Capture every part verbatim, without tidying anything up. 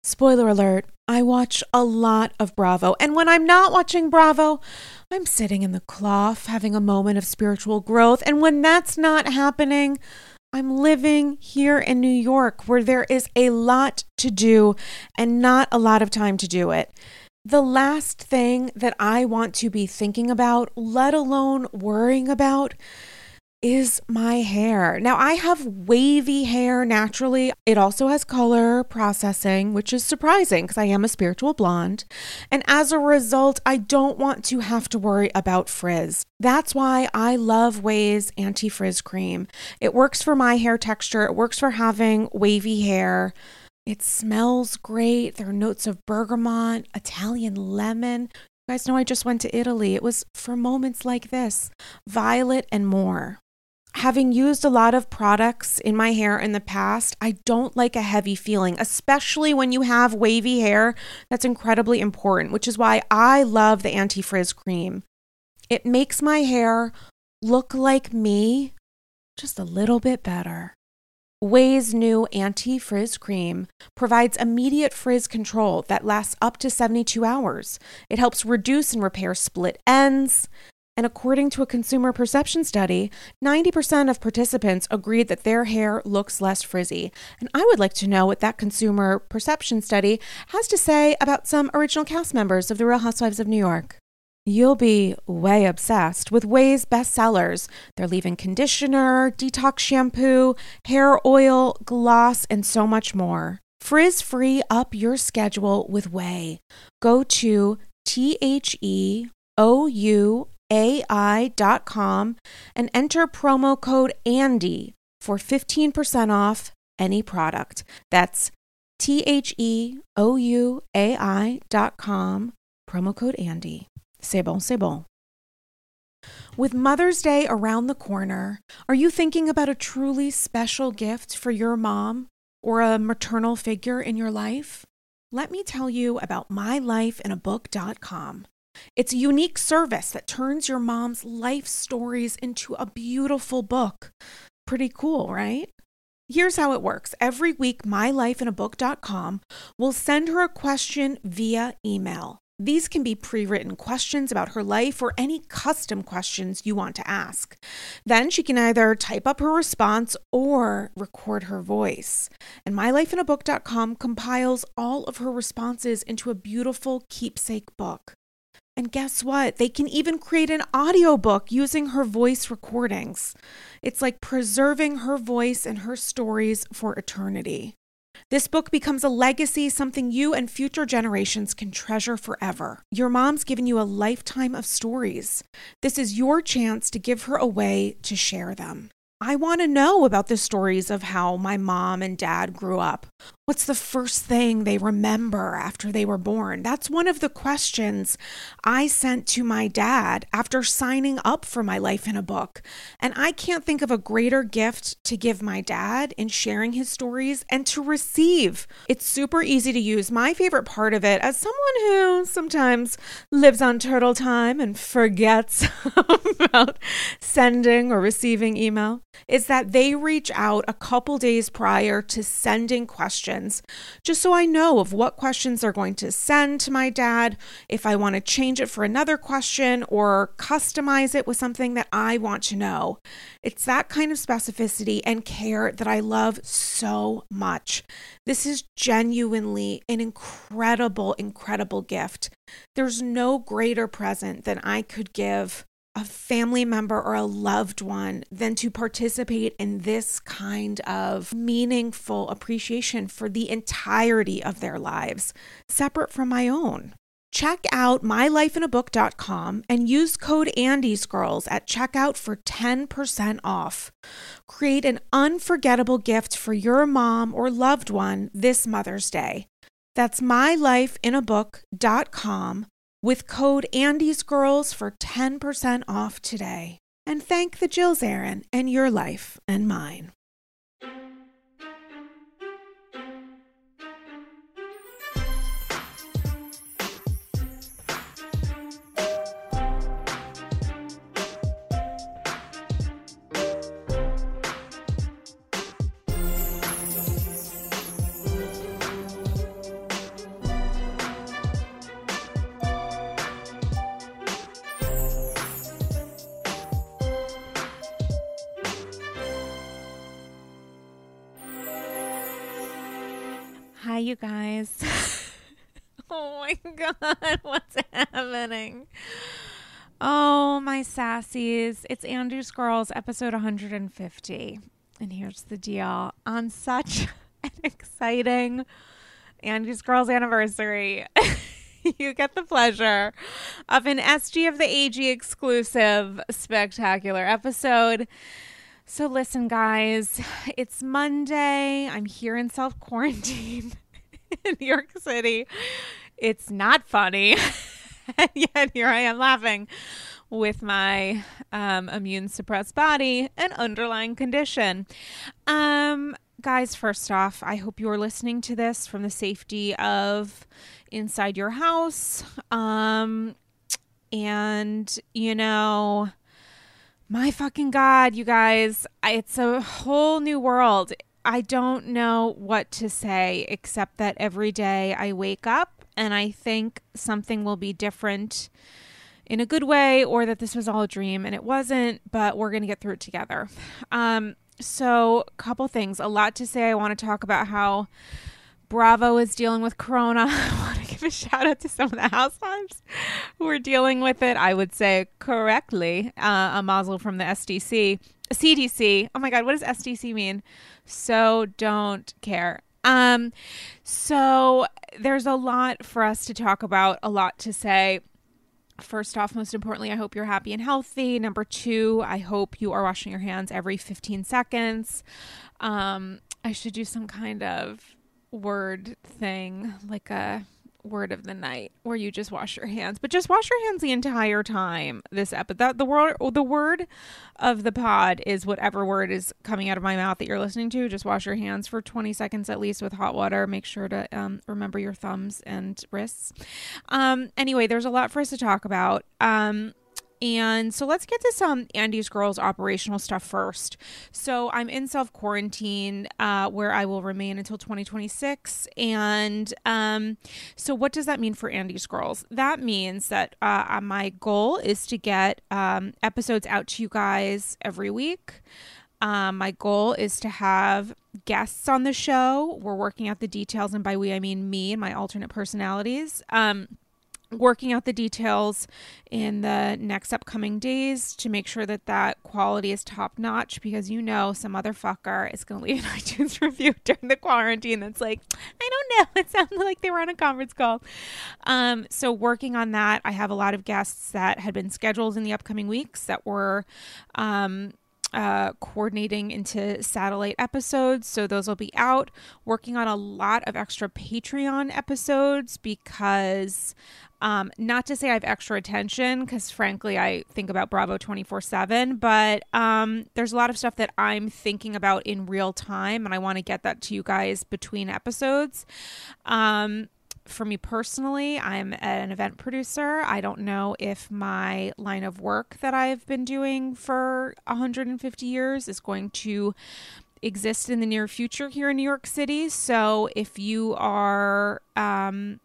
Spoiler alert, I watch a lot of Bravo. And when I'm not watching Bravo, I'm sitting in the cloth having a moment of spiritual growth. And when that's not happening, I'm living here in New York where there is a lot to do and not a lot of time to do it. The last thing that I want to be thinking about, let alone worrying about, is my hair. Now, I have wavy hair naturally. It also has color processing, which is surprising because I am a spiritual blonde. And as a result, I don't want to have to worry about frizz. That's why I love Ouai's anti-frizz cream. It works for my hair texture. It works for having wavy hair. It smells great. There are notes of bergamot, Italian lemon. You guys know I just went to Italy. It was for moments like this, violet and more. Having used a lot of products in my hair in the past, I don't like a heavy feeling, especially when you have wavy hair. That's incredibly important, which is why I love the anti-frizz cream. It makes my hair look like me, just a little bit better. Ouai's new anti-frizz cream provides immediate frizz control that lasts up to seventy-two hours. It helps reduce and repair split ends. And according to a consumer perception study, ninety percent of participants agreed that their hair looks less frizzy. And I would like to know what that consumer perception study has to say about some original cast members of The Real Housewives of New York. You'll be way obsessed with Ouai's bestsellers. Their leave-in conditioner, detox shampoo, hair oil, gloss, and so much more. Frizz-free up your schedule with Ouai. Go to T H E O U A I dot com and enter promo code Andy for fifteen percent off any product. That's T H E O U A I dot com, promo code Andy. C'est bon, c'est bon. With Mother's Day around the corner, are you thinking about a truly special gift for your mom or a maternal figure in your life? Let me tell you about my life in a book dot com. It's a unique service that turns your mom's life stories into a beautiful book. Pretty cool, right? Here's how it works. Every week, my life in a book dot com will send her a question via email. These can be pre-written questions about her life or any custom questions you want to ask. Then she can either type up her response or record her voice. And my life in a book dot com compiles all of her responses into a beautiful keepsake book. And guess what? They can even create an audiobook using her voice recordings. It's like preserving her voice and her stories for eternity. This book becomes a legacy, something you and future generations can treasure forever. Your mom's given you a lifetime of stories. This is your chance to give her a way to share them. I want to know about the stories of how my mom and dad grew up. What's the first thing they remember after they were born? That's one of the questions I sent to my dad after signing up for my life in a book. And I can't think of a greater gift to give my dad in sharing his stories and to receive. It's super easy to use. My favorite part of it, as someone who sometimes lives on turtle time and forgets about sending or receiving email, is that they reach out a couple days prior to sending questions, just so I know of what questions they're going to send to my dad, if I want to change it for another question or customize it with something that I want to know. It's that kind of specificity and care that I love so much. This is genuinely an incredible, incredible gift. There's no greater present than I could give a family member or a loved one than to participate in this kind of meaningful appreciation for the entirety of their lives, separate from my own. Check out my life in a book dot com and use code ANDYSGIRLS at checkout for ten percent off. Create an unforgettable gift for your mom or loved one this Mother's Day. That's my life in a book dot com with code ANDYSGIRLS for ten percent off today. And thank the Jills Aaron and your life and mine. Hi, you guys. Oh my God, what's happening? Oh, my sassies. It's Andy's Girls, episode one hundred fifty. And here's the deal. On such an exciting Andy's Girls anniversary, you get the pleasure of an S G of the A G exclusive spectacular episode. So listen, guys, it's Monday. I'm here in self-quarantine in New York City. It's not funny. And yet here I am laughing with my um, immune suppressed body and underlying condition. Um, guys, first off, I hope you're listening to this from the safety of inside your house. Um, and, you know... My fucking God, you guys, it's a whole new world. I don't know what to say except that every day I wake up and I think something will be different in a good way, or that this was all a dream, and it wasn't, but we're going to get through it together. Um, so a couple things, a lot to say. I want to talk about how Bravo is dealing with Corona. I want to give a shout out to some of the housewives who are dealing with it, I would say correctly. Uh, a mazel from the S D C. C D C. Oh my God, what does S D C mean? So don't care. Um, so there's a lot for us to talk about, a lot to say. First off, most importantly, I hope you're happy and healthy. Number two, I hope you are washing your hands every fifteen seconds. Um, I should do some kind of word thing, like a word of the night where you just wash your hands, but just wash your hands the entire time this episode. That the word the word of the pod is whatever word is coming out of my mouth that you're listening to. Just wash your hands for twenty seconds at least with hot water. Make sure to um, remember your thumbs and wrists. Um, anyway, there's a lot for us to talk about. Um, And so let's get to some Andy's Girls operational stuff first. So I'm in self-quarantine uh, where I will remain until twenty twenty-six. And um, so what does that mean for Andy's Girls? That means that uh, my goal is to get um, episodes out to you guys every week. Um, my goal is to have guests on the show. We're working out the details, and by we, I mean me and my alternate personalities. Um working out the details in the next upcoming days to make sure that that quality is top notch, because you know some motherfucker is going to leave an iTunes review during the quarantine that's like, I don't know, it sounded like they were on a conference call. Um, so working on that. I have a lot of guests that had been scheduled in the upcoming weeks that were um, uh, coordinating into satellite episodes. So those will be out. Working on a lot of extra Patreon episodes because Um, not to say I have extra attention, because frankly, I think about Bravo twenty-four seven, but um, there's a lot of stuff that I'm thinking about in real time, and I want to get that to you guys between episodes. Um, for me personally, I'm an event producer. I don't know if my line of work that I've been doing for one hundred fifty years is going to exist in the near future here in New York City. So if you are... Um,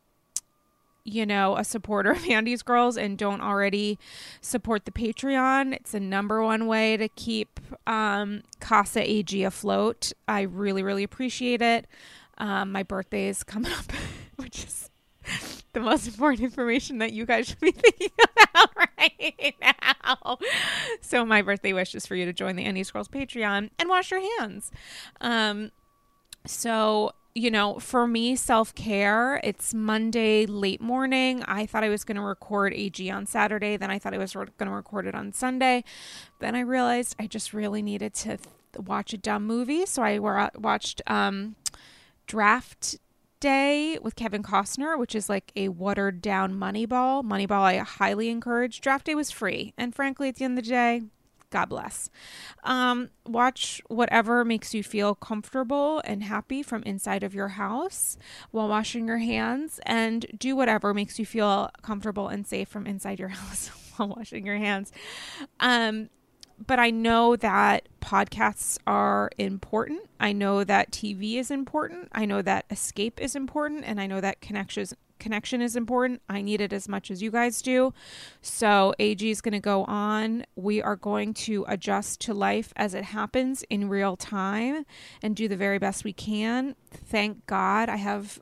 you know, a supporter of Andy's Girls and don't already support the Patreon, it's the number one way to keep um, Casa A G afloat. I really, really appreciate it. Um, my birthday is coming up, which is the most important information that you guys should be thinking about right now. So my birthday wish is for you to join the Andy's Girls Patreon and wash your hands. Um, so... You know, for me, self-care, it's Monday late morning. I thought I was going to record A G on Saturday. Then I thought I was re- going to record it on Sunday. Then I realized I just really needed to th- watch a dumb movie. So I were, watched um, Draft Day with Kevin Costner, which is like a watered down Moneyball. Moneyball I highly encourage. Draft Day was free. And frankly, at the end of the day, God bless. Um, watch whatever makes you feel comfortable and happy from inside of your house while washing your hands, and do whatever makes you feel comfortable and safe from inside your house while washing your hands. Um, but I know that podcasts are important. I know that T V is important. I know that escape is important. And I know that connections connection is important. I need it as much as you guys do. So A G is going to go on. We are going to adjust to life as it happens in real time and do the very best we can. Thank God I have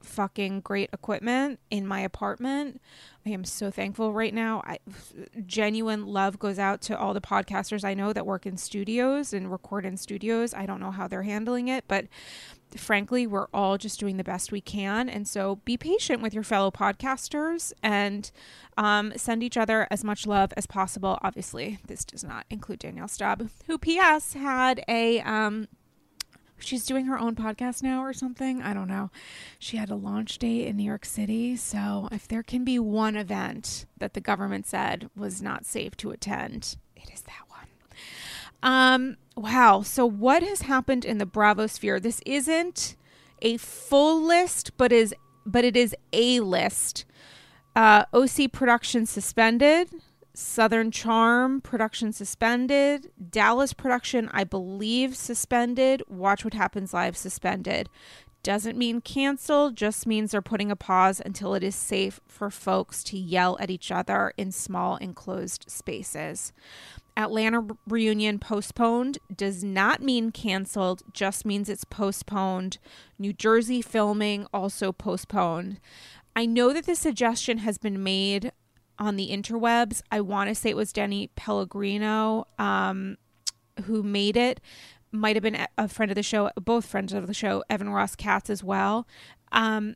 fucking great equipment in my apartment. I am so thankful right now. I, genuine love goes out to all the podcasters I know that work in studios and record in studios. I don't know how they're handling it, but frankly, we're all just doing the best we can. And so be patient with your fellow podcasters and um, send each other as much love as possible. Obviously, this does not include Danielle Staub, who P S had a... Um, she's doing her own podcast now or something. I don't know. She had a launch date in New York City. So if there can be one event that the government said was not safe to attend, it is that one. Um, wow. So what has happened in the Bravo sphere? This isn't a full list, but is, but it is a list. Uh, O C production suspended. Southern Charm production suspended. Dallas production, I believe, suspended. Watch What Happens Live suspended. Doesn't mean canceled, just means they're putting a pause until it is safe for folks to yell at each other in small enclosed spaces. Atlanta reunion postponed does not mean canceled, just means it's postponed. New Jersey filming also postponed. I know that this suggestion has been made on the interwebs. I want to say it was Denny Pellegrino um, who made it. Might have been a friend of the show, both friends of the show, Evan Ross Katz as well. Um,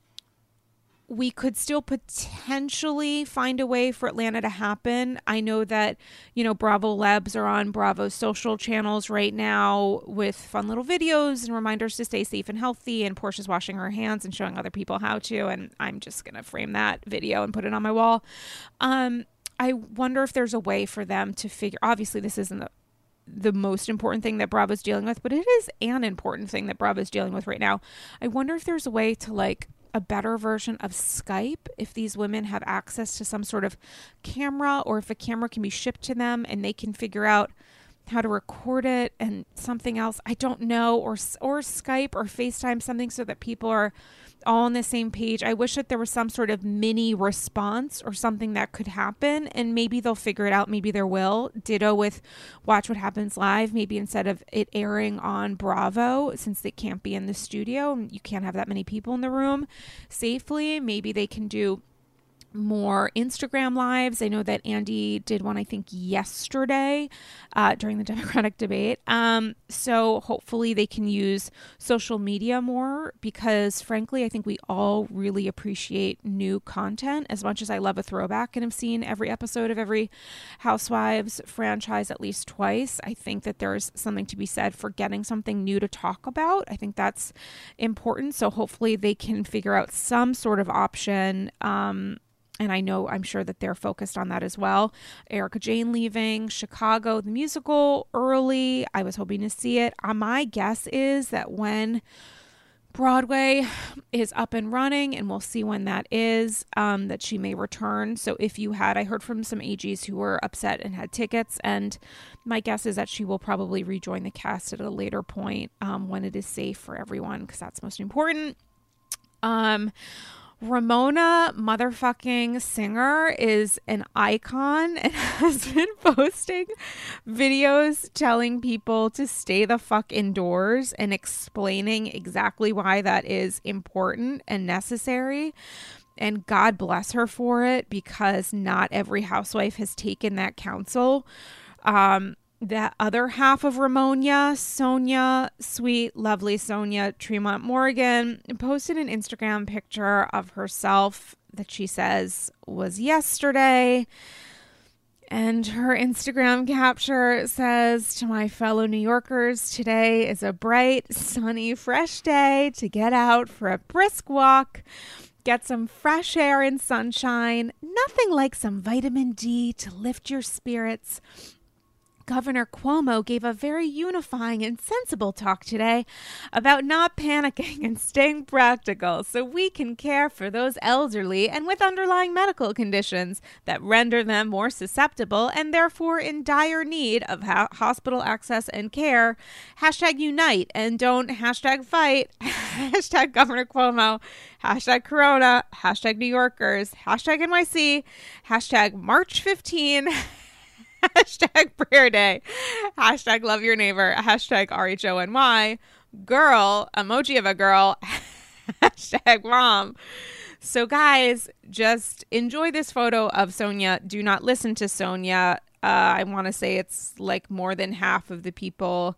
we could still potentially find a way for Atlanta to happen. I know that, you know, Bravo Labs are on Bravo's social channels right now with fun little videos and reminders to stay safe and healthy, and Portia's washing her hands and showing other people how to, and I'm just going to frame that video and put it on my wall. Um, I wonder if there's a way for them to figure, obviously this isn't the, the most important thing that Bravo's dealing with, but it is an important thing that Bravo's dealing with right now. I wonder if there's a way to like a better version of Skype, if these women have access to some sort of camera, or if a camera can be shipped to them and they can figure out how to record it and something else. I don't know, or or Skype or FaceTime, something so that people are all on the same page. I wish that there was some sort of mini response or something that could happen, and maybe they'll figure it out. Maybe there will. Ditto with Watch What Happens Live. Maybe instead of it airing on Bravo, since they can't be in the studio, you can't have that many people in the room safely, maybe they can do more Instagram lives. I know that Andy did one, I think, yesterday uh, during the Democratic debate. Um, so hopefully they can use social media more, because frankly, I think we all really appreciate new content as much as I love a throwback and have seen every episode of every Housewives franchise at least twice. I think that there's something to be said for getting something new to talk about. I think that's important. So hopefully they can figure out some sort of option. Um, And I know, I'm sure that they're focused on that as well. Erica Jane leaving, Chicago, the musical, early. I was hoping to see it. Uh, my guess is that when Broadway is up and running, and we'll see when that is, um, that she may return. So if you had, I heard from some A Gs who were upset and had tickets, and my guess is that she will probably rejoin the cast at a later point um, when it is safe for everyone, because that's most important. Um... Ramona motherfucking Singer is an icon and has been posting videos telling people to stay the fuck indoors and explaining exactly why that is important and necessary. And God bless her for it, because not every housewife has taken that counsel. Um, That other half of Ramona, Sonia, sweet, lovely Sonia Tremont Morgan, posted an Instagram picture of herself that she says was yesterday. And her Instagram capture says, "To my fellow New Yorkers, today is a bright, sunny, fresh day to get out for a brisk walk, get some fresh air and sunshine. Nothing like some vitamin D to lift your spirits. Governor Cuomo gave a very unifying and sensible talk today about not panicking and staying practical so we can care for those elderly and with underlying medical conditions that render them more susceptible and therefore in dire need of ha- hospital access and care. Hashtag unite and don't hashtag fight. Hashtag Governor Cuomo. Hashtag Corona. Hashtag New Yorkers. Hashtag N Y C. Hashtag March fifteenth. Hashtag prayer day, hashtag love your neighbor, hashtag R H O N Y, girl, emoji of a girl, Hashtag mom. So guys, just enjoy this photo of Sonia. Do not listen to Sonia. Uh, I want to say it's like more than half of the people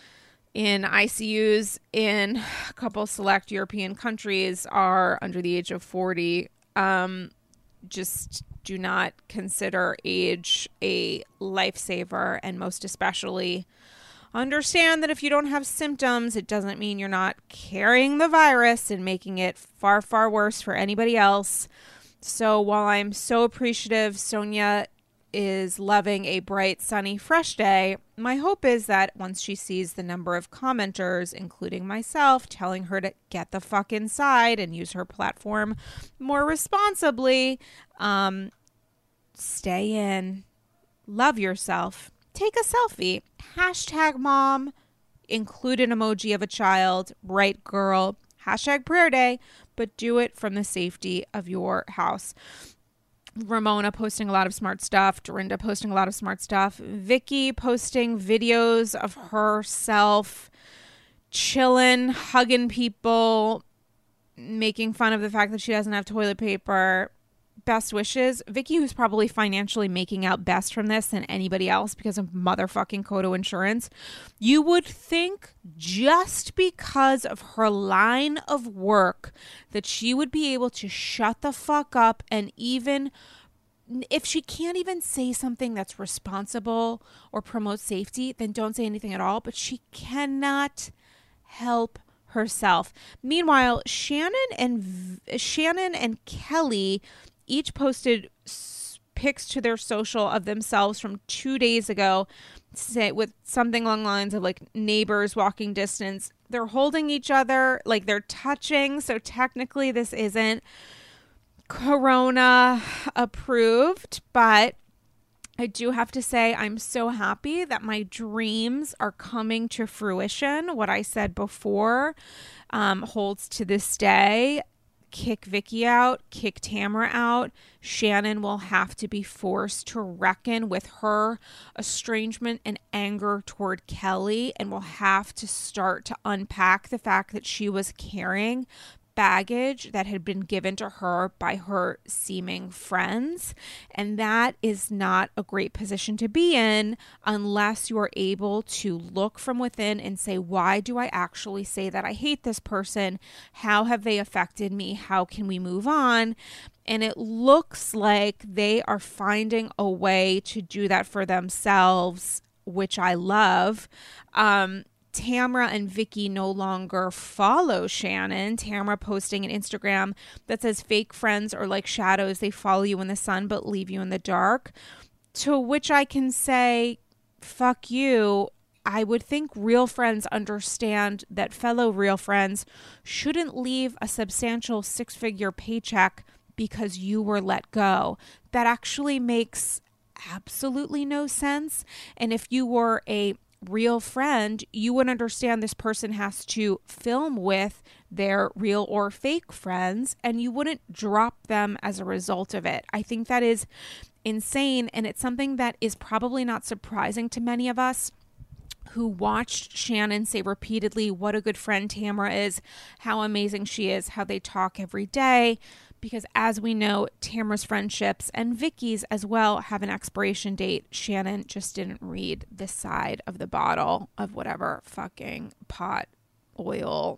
in I C Us in a couple select European countries are under the age of forty. Um, just do not consider age a lifesaver, and most especially understand that if you don't have symptoms, it doesn't mean you're not carrying the virus and making it far, far worse for anybody else. So while I'm so appreciative Sonia is loving a bright, sunny, fresh day, my hope is that once she sees the number of commenters, including myself, telling her to get the fuck inside and use her platform more responsibly, um, stay in, love yourself, take a selfie, hashtag mom, include an emoji of a child, right girl, hashtag prayer day, but do it from the safety of your house. Ramona posting a lot of smart stuff. Dorinda posting a lot of smart stuff. Vicky posting videos of herself chilling, hugging people, making fun of the fact that she doesn't have toilet paper. Best wishes. Vicky, who's probably financially making out best from this than anybody else because of motherfucking Kodo Insurance. You would think just because of her line of work that she would be able to shut the fuck up, and even if she can't even say something that's responsible or promote safety, then don't say anything at all. But she cannot help herself. Meanwhile, Shannon and v- Shannon and Kelly each posted s- pics to their social of themselves from two days ago, say, with something along the lines of like neighbors walking distance. They're holding each other, like they're touching. So technically this isn't Corona approved, but I do have to say I'm so happy that my dreams are coming to fruition. What I said before um, holds to this day. Kick Vicky out, kick Tamara out. Shannon will have to be forced to reckon with her estrangement and anger toward Kelly, and will have to start to unpack the fact that she was carrying baggage that had been given to her by her seeming friends. And that is not a great position to be in unless you are able to look from within and say, why do I actually say that I hate this person? How have they affected me? How can we move on? And it looks like they are finding a way to do that for themselves, which I love. Um, Tamara and Vicky no longer follow Shannon. Tamara posting an Instagram that says fake friends are like shadows. They follow you in the sun but leave you in the dark. To which I can say, fuck you. I would think real friends understand that fellow real friends shouldn't leave a substantial six-figure paycheck because you were let go. That actually makes absolutely no sense. And if you were a real friend, you would understand this person has to film with their real or fake friends, and you wouldn't drop them as a result of it. I think that is insane, and it's something that is probably not surprising to many of us who watched Shannon say repeatedly what a good friend Tamara is, how amazing she is, how they talk every day. Because as we know, Tamara's friendships and Vicky's as well have an expiration date. Shannon just didn't read this side of the bottle of whatever fucking pot oil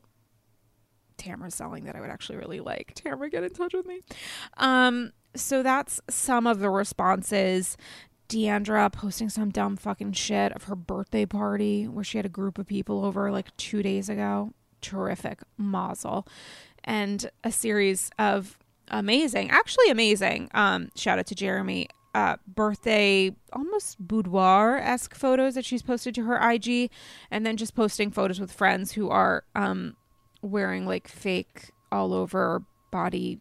Tamara's selling that I would actually really like. Tamara, get in touch with me. Um, so that's some of the responses. Deandra posting some dumb fucking shit of her birthday party where she had a group of people over like two days ago. Terrific. Mazel. And a series of amazing, actually amazing, um, shout out to Jeremy, uh, birthday, almost boudoir-esque photos that she's posted to her I G, and then just posting photos with friends who are um, wearing like fake all over body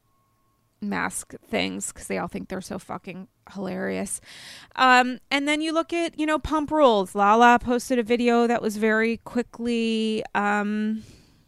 mask things because they all think they're so fucking hilarious. Um, and then you look at, you know, Pump Rules. Lala posted a video that was very quickly um,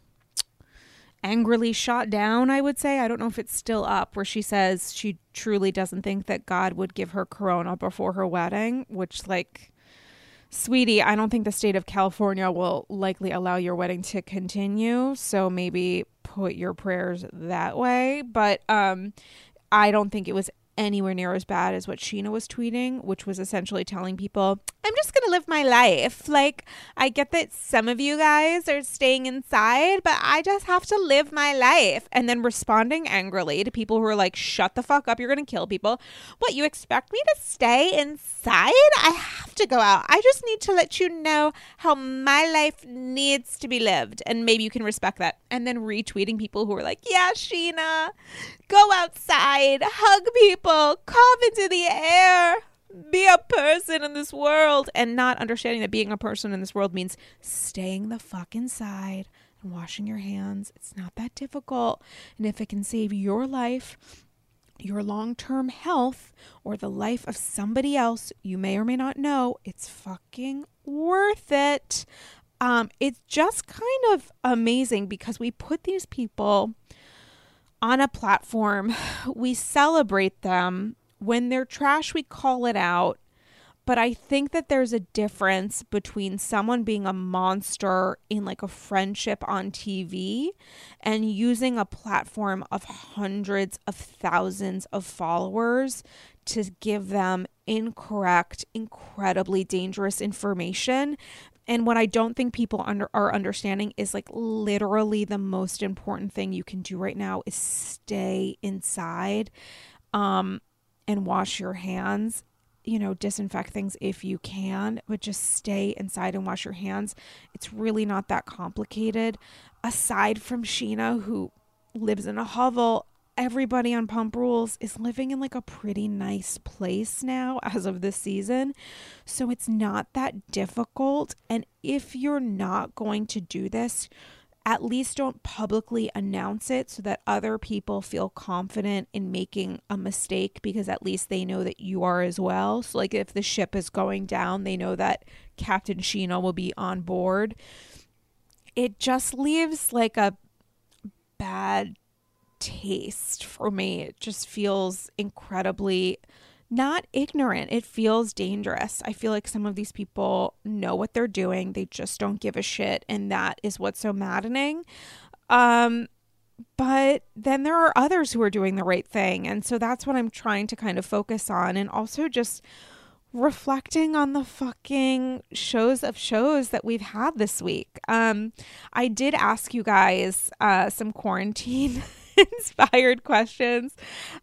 angrily shot down, I would say. I don't know if it's still up, where she says she truly doesn't think that God would give her corona before her wedding, which, like, sweetie, I don't think the state of California will likely allow your wedding to continue. So maybe put your prayers that way. But um, I don't think it was anywhere near as bad as what Sheena was tweeting, which was essentially telling people, I'm just going to live my life. Like, I get that some of you guys are staying inside, but I just have to live my life. And then responding angrily to people who are like, shut the fuck up, you're going to kill people. What, you expect me to stay inside? I have to go out. I just need to let you know how my life needs to be lived. And maybe you can respect that. And then retweeting people who are like, yeah, Sheena, go outside, hug people, cough into the air, be a person in this world, and not understanding that being a person in this world means staying the fuck inside and washing your hands. It's not that difficult. And if it can save your life, your long-term health, or the life of somebody else you may or may not know, it's fucking worth it. Um, it's just kind of amazing because we put these people on a platform, we celebrate them. When they're trash, we call it out. But I think that there's a difference between someone being a monster in like a friendship on T V and using a platform of hundreds of thousands of followers to give them incorrect, incredibly dangerous information. And what I don't think people under are understanding is like literally the most important thing you can do right now is stay inside um, and wash your hands, you know, disinfect things if you can, but just stay inside and wash your hands. It's really not that complicated. Aside from Sheena, who lives in a hovel, everybody on Pump Rules is living in like a pretty nice place now as of this season. So it's not that difficult. And if you're not going to do this, at least don't publicly announce it so that other people feel confident in making a mistake, because at least they know that you are as well. So like if the ship is going down, they know that Captain Sheena will be on board. It just leaves like a bad taste for me. It just feels incredibly not ignorant. It feels dangerous. I feel like some of these people know what they're doing. They just don't give a shit. And that is what's so maddening. Um, but then there are others who are doing the right thing. And so that's what I'm trying to kind of focus on. And also just reflecting on the fucking shows of shows that we've had this week. Um, I did ask you guys uh, some quarantine inspired questions.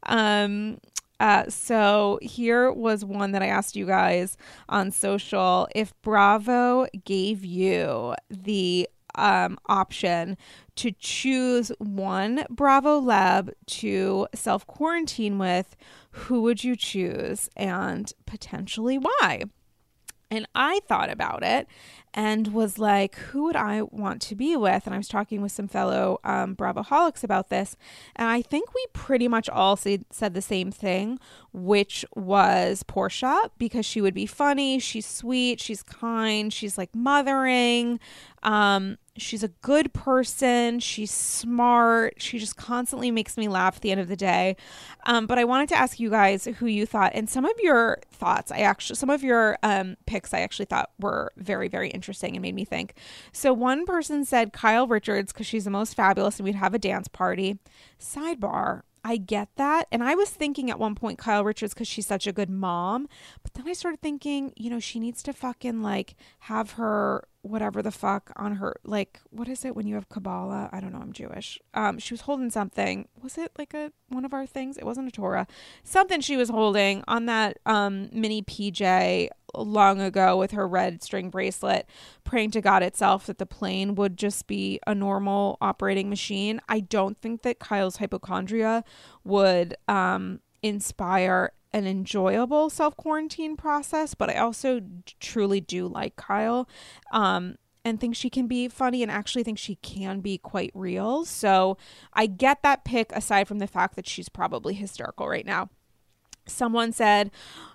Um, uh, so here was one that I asked you guys on social. If Bravo gave you the um, option to choose one Bravo lab to self-quarantine with, who would you choose and potentially why? And I thought about it and was like, who would I want to be with? And I was talking with some fellow um, Bravoholics about this. And I think we pretty much all said, said the same thing, which was Portia, because she would be funny. She's sweet. She's kind. She's like mothering. Um, she's a good person. She's smart. She just constantly makes me laugh at the end of the day. Um, but I wanted to ask you guys who you thought, and some of your thoughts, I actually, some of your um, picks I actually thought were very, very interesting and made me think. So one person said Kyle Richards because she's the most fabulous and we'd have a dance party. Sidebar, I get that. And I was thinking at one point Kyle Richards because she's such a good mom. But then I started thinking, you know, she needs to fucking like have her whatever the fuck on her, like, what is it when you have Kabbalah? I don't know. I'm Jewish. Um, she was holding something. Was it like a one of our things? It wasn't a Torah. Something she was holding on that um mini P J long ago with her red string bracelet, praying to God itself that the plane would just be a normal operating machine. I don't think that Kyle's hypochondria would um inspire an enjoyable self-quarantine process, but I also truly do like Kyle um, and think she can be funny and actually think she can be quite real. So I get that pick aside from the fact that she's probably hysterical right now. Someone said,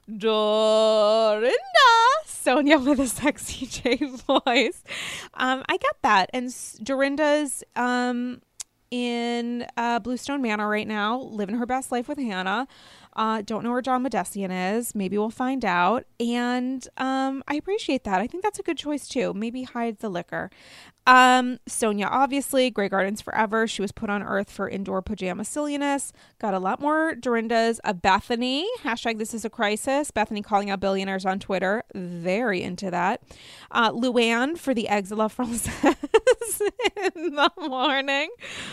Dorinda, Sonia with a sexy J voice. Um, I get that. And Dorinda's um, in uh, Bluestone Manor right now, living her best life with Hannah. Uh, don't know where John Modestian is. Maybe we'll find out. And um, I appreciate that. I think that's a good choice too. Maybe hide the liquor. Um, Sonia, obviously, Grey Gardens forever. She was put on Earth for indoor pajama silliness. Got a lot more Dorindas. A Bethany, hashtag this is a crisis. Bethany calling out billionaires on Twitter. Very into that. Uh, Luann for the eggs of La Francaise in the morning.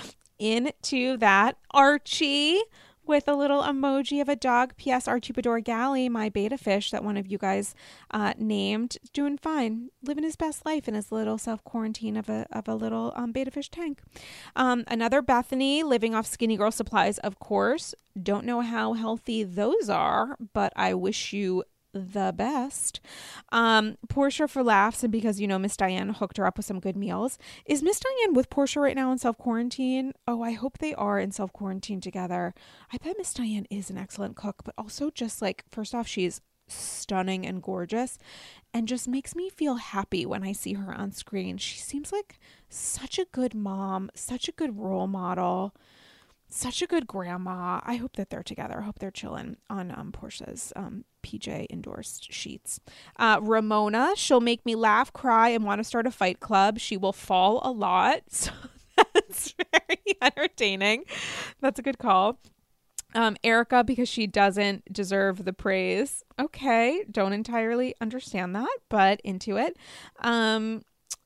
Into that. Archie with a little emoji of a dog. P S. Archibador Galley, my beta fish that one of you guys uh, named, doing fine, living his best life in his little self quarantine of a of a little um, beta fish tank. Um, another Bethany living off Skinny Girl supplies, of course. Don't know how healthy those are, but I wish you the best. Um, Portia for laughs and because, you know, Miss Diane hooked her up with some good meals. Is Miss Diane with Portia right now in self-quarantine? Oh, I hope they are in self-quarantine together. I bet Miss Diane is an excellent cook, but also just like, first off, she's stunning and gorgeous and just makes me feel happy when I see her on screen. She seems like such a good mom, such a good role model, such a good grandma. I hope that they're together. I hope they're chilling on um, Portia's um, P J endorsed sheets. Uh, Ramona, she'll make me laugh, cry, and want to start a fight club. She will fall a lot. So that's very entertaining. That's a good call. Um, Erica, because she doesn't deserve the praise. Okay. Don't entirely understand that, but into it. Um,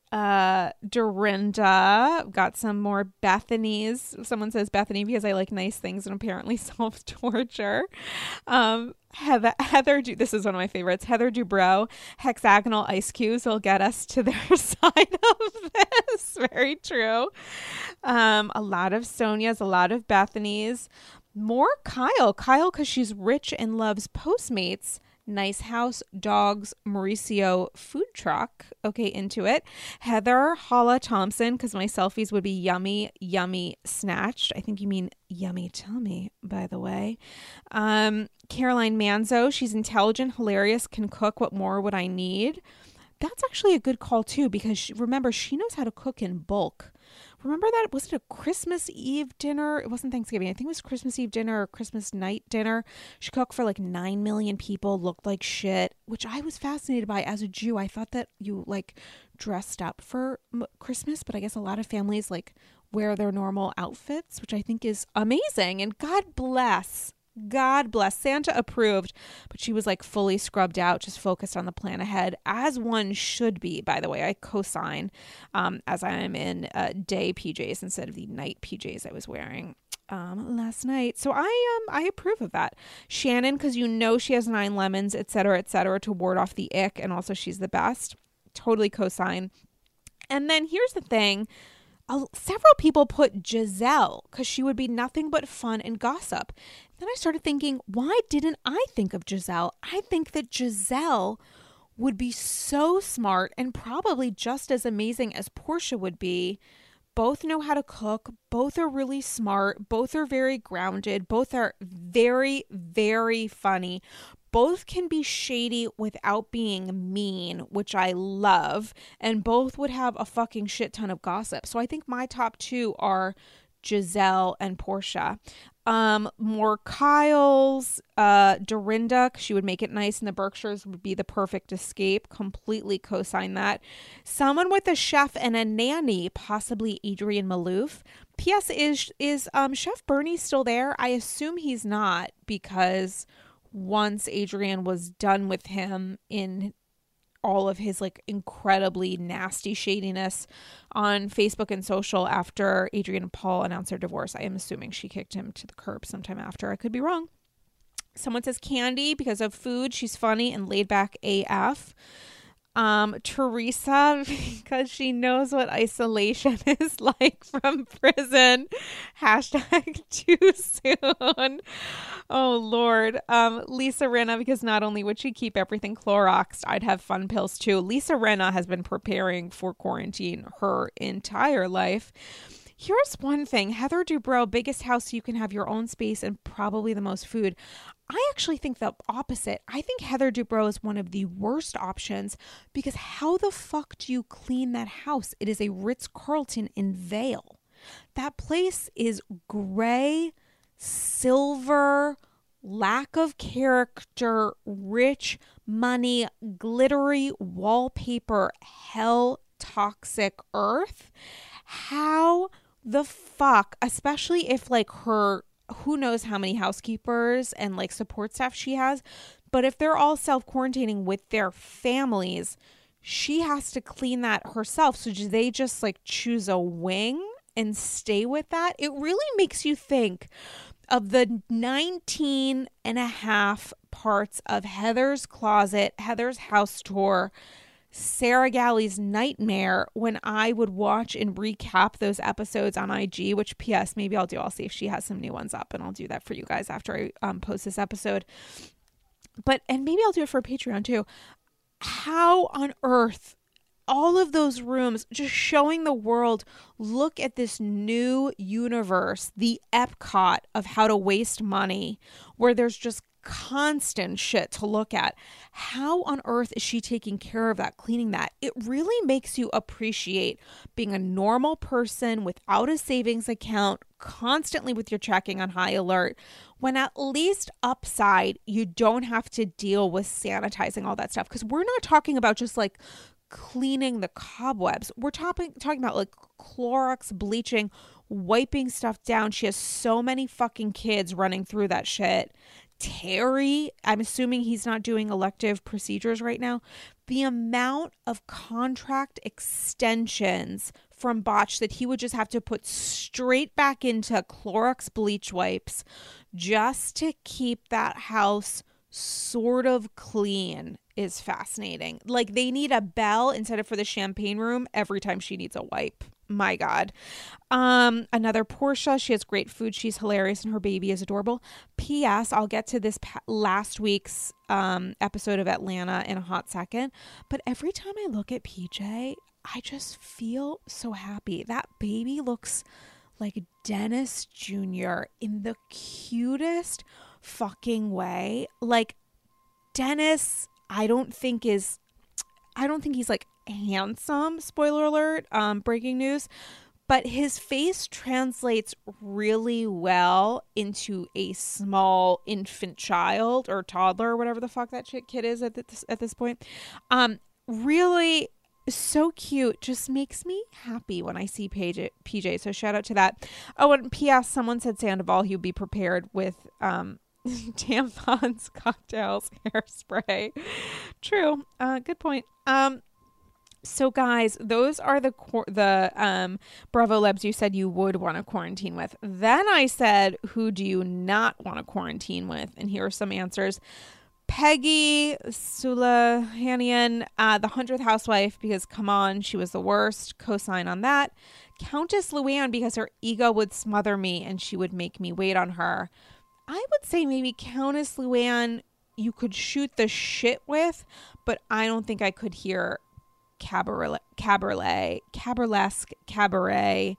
Uh, Dorinda, got some more Bethany's. Someone says Bethany because I like nice things and apparently self-torture. Um, Heather, Heather, this is one of my favorites. Heather Dubrow, hexagonal ice cubes will get us to their side of this. Very true. Um, a lot of Sonia's, a lot of Bethany's. More Kyle. Kyle, because she's rich and loves Postmates. Nice house, dogs, Mauricio food truck. Okay, into it. Heather Holla Thompson, because my selfies would be yummy, yummy snatched. I think you mean yummy tummy, by the way. Um, Caroline Manzo, she's intelligent, hilarious, can cook. What more would I need? That's actually a good call too, because she, remember, she knows how to cook in bulk. Remember that? Was it a Christmas Eve dinner? It wasn't Thanksgiving. I think it was Christmas Eve dinner or Christmas night dinner. She cooked for like nine million people, looked like shit, which I was fascinated by as a Jew. I thought that you like dressed up for m- Christmas, but I guess a lot of families like wear their normal outfits, which I think is amazing. And God bless. God bless. Santa approved, but she was like fully scrubbed out, just focused on the plan ahead, as one should be, by the way. I co-sign um, as I am in uh, day P Js instead of the night P Js I was wearing um, last night. So I um I approve of that. Shannon, because you know she has nine lemons, et cetera, et cetera, to ward off the ick, and also she's the best. Totally co-sign. And then here's the thing. Uh, several people put Giselle because she would be nothing but fun and gossip. Then I started thinking, why didn't I think of Giselle? I think that Giselle would be so smart and probably just as amazing as Portia would be. Both know how to cook. Both are really smart. Both are very grounded. Both are very, very funny. Both can be shady without being mean, which I love. And both would have a fucking shit ton of gossip. So I think my top two are Giselle and Portia. Um, more Kyle's, uh, Dorinda, she would make it nice in the Berkshires, would be the perfect escape. Completely co-sign that. Someone with a chef and a nanny, possibly Adrian Malouf. P S is is um Chef Bernie still there? I assume he's not, because once Adrian was done with him in all of his like incredibly nasty shadiness on Facebook and social after Adrian and Paul announced their divorce. I am assuming she kicked him to the curb sometime after. I could be wrong. Someone says Candy because of food. She's funny and laid back A F. Um, Teresa, because she knows what isolation is like from prison. Hashtag too soon. Oh, Lord. Um, Lisa Rinna, because not only would she keep everything Cloroxed, I'd have fun pills too. Lisa Rinna has been preparing for quarantine her entire life. Here's one thing. Heather Dubrow, biggest house, you can have your own space and probably the most food. I actually think the opposite. I think Heather Dubrow is one of the worst options because how the fuck do you clean that house? It is a Ritz-Carlton in Vail. That place is gray, silver, lack of character, rich money, glittery wallpaper, hell, toxic earth. How the fuck, especially if like her, who knows how many housekeepers and like support staff she has, but if they're all self-quarantining with their families, she has to clean that herself. So do they just like choose a wing and stay with that? It really makes you think of the nineteen and a half parts of Heather's Closet, Heather's House Tour, Sarah Galley's Nightmare, when I would watch and recap those episodes on I G, which P S maybe I'll do. I'll see if she has some new ones up, and I'll do that for you guys after I um, post this episode. But, and maybe I'll do it for Patreon too. How on earth all of those rooms just showing the world, look at this new universe, the Epcot of how to waste money, where there's just constant shit to look at. How on earth is she taking care of that, cleaning that? It really makes you appreciate being a normal person without a savings account, constantly with your checking on high alert, when at least upside you don't have to deal with sanitizing all that stuff. Because we're not talking about just like cleaning the cobwebs. We're talking talking about like Clorox, bleaching, wiping stuff down. She has so many fucking kids running through that shit. Terry, I'm assuming he's not doing elective procedures right now. The amount of contract extensions from Botch that he would just have to put straight back into Clorox bleach wipes just to keep that house sort of clean is fascinating. Like, they need a bell instead of for the champagne room every time she needs a wipe. My God. Um, another Portia. She has great food. She's hilarious and her baby is adorable. P S. I'll get to this pa- last week's um, episode of Atlanta in a hot second. But every time I look at P J, I just feel so happy. That baby looks like Dennis Junior in the cutest fucking way. Like, Dennis, I don't think is, I don't think he's like handsome, spoiler alert, um breaking news, but his face translates really well into a small infant child or toddler or whatever the fuck that shit kid is at this at this point. Um really so cute, just makes me happy when I see P J, P J, so shout out to that. Oh, and P S someone said Sandoval, he would be prepared with um tampons, cocktails, hairspray. True. Uh good point. um So guys, those are the the um, Bravo Lebs you said you would want to quarantine with. Then I said, who do you not want to quarantine with? And here are some answers. Peggy Sulahanian, uh, the hundredth housewife, because come on, she was the worst. Cosign on that. Countess Luann, because her ego would smother me and she would make me wait on her. I would say maybe Countess Luann you could shoot the shit with, but I don't think I could hear Cabaret, cabaret, cabaresque, cabaret,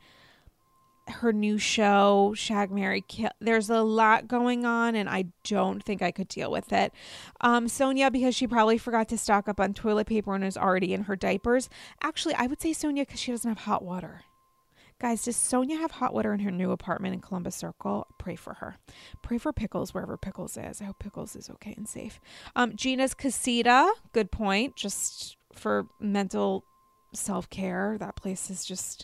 her new show, Shag, Marry, Kill. There's a lot going on, and I don't think I could deal with it. Um, Sonia, because she probably forgot to stock up on toilet paper and is already in her diapers. Actually, I would say Sonia because she doesn't have hot water. Guys, does Sonia have hot water in her new apartment in Columbus Circle? Pray for her. Pray for Pickles wherever Pickles is. I hope Pickles is okay and safe. Um, Gina's Casita. Good point. Just for mental self-care. That place is just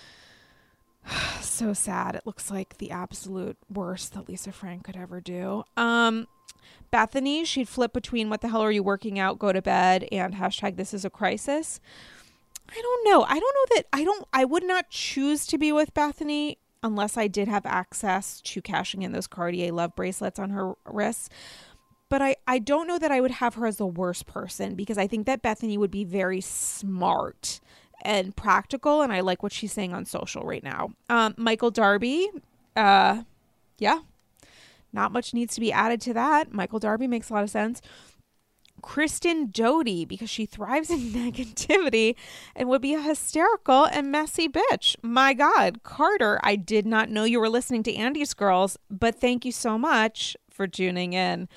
so sad. It looks like the absolute worst that Lisa Frank could ever do. Um, Bethany, she'd flip between what the hell are you working out, go to bed, and hashtag this is a crisis. I don't know. I don't know that I don't, I would not choose to be with Bethany unless I did have access to cashing in those Cartier love bracelets on her wrists. But I, I don't know that I would have her as the worst person, because I think that Bethany would be very smart and practical. And I like what she's saying on social right now. Um, Michael Darby. Uh, yeah, not much needs to be added to that. Michael Darby makes a lot of sense. Kristen Doty, because she thrives in negativity and would be a hysterical and messy bitch. My God. Carter, I did not know you were listening to Andy's Girls, but thank you so much for tuning in.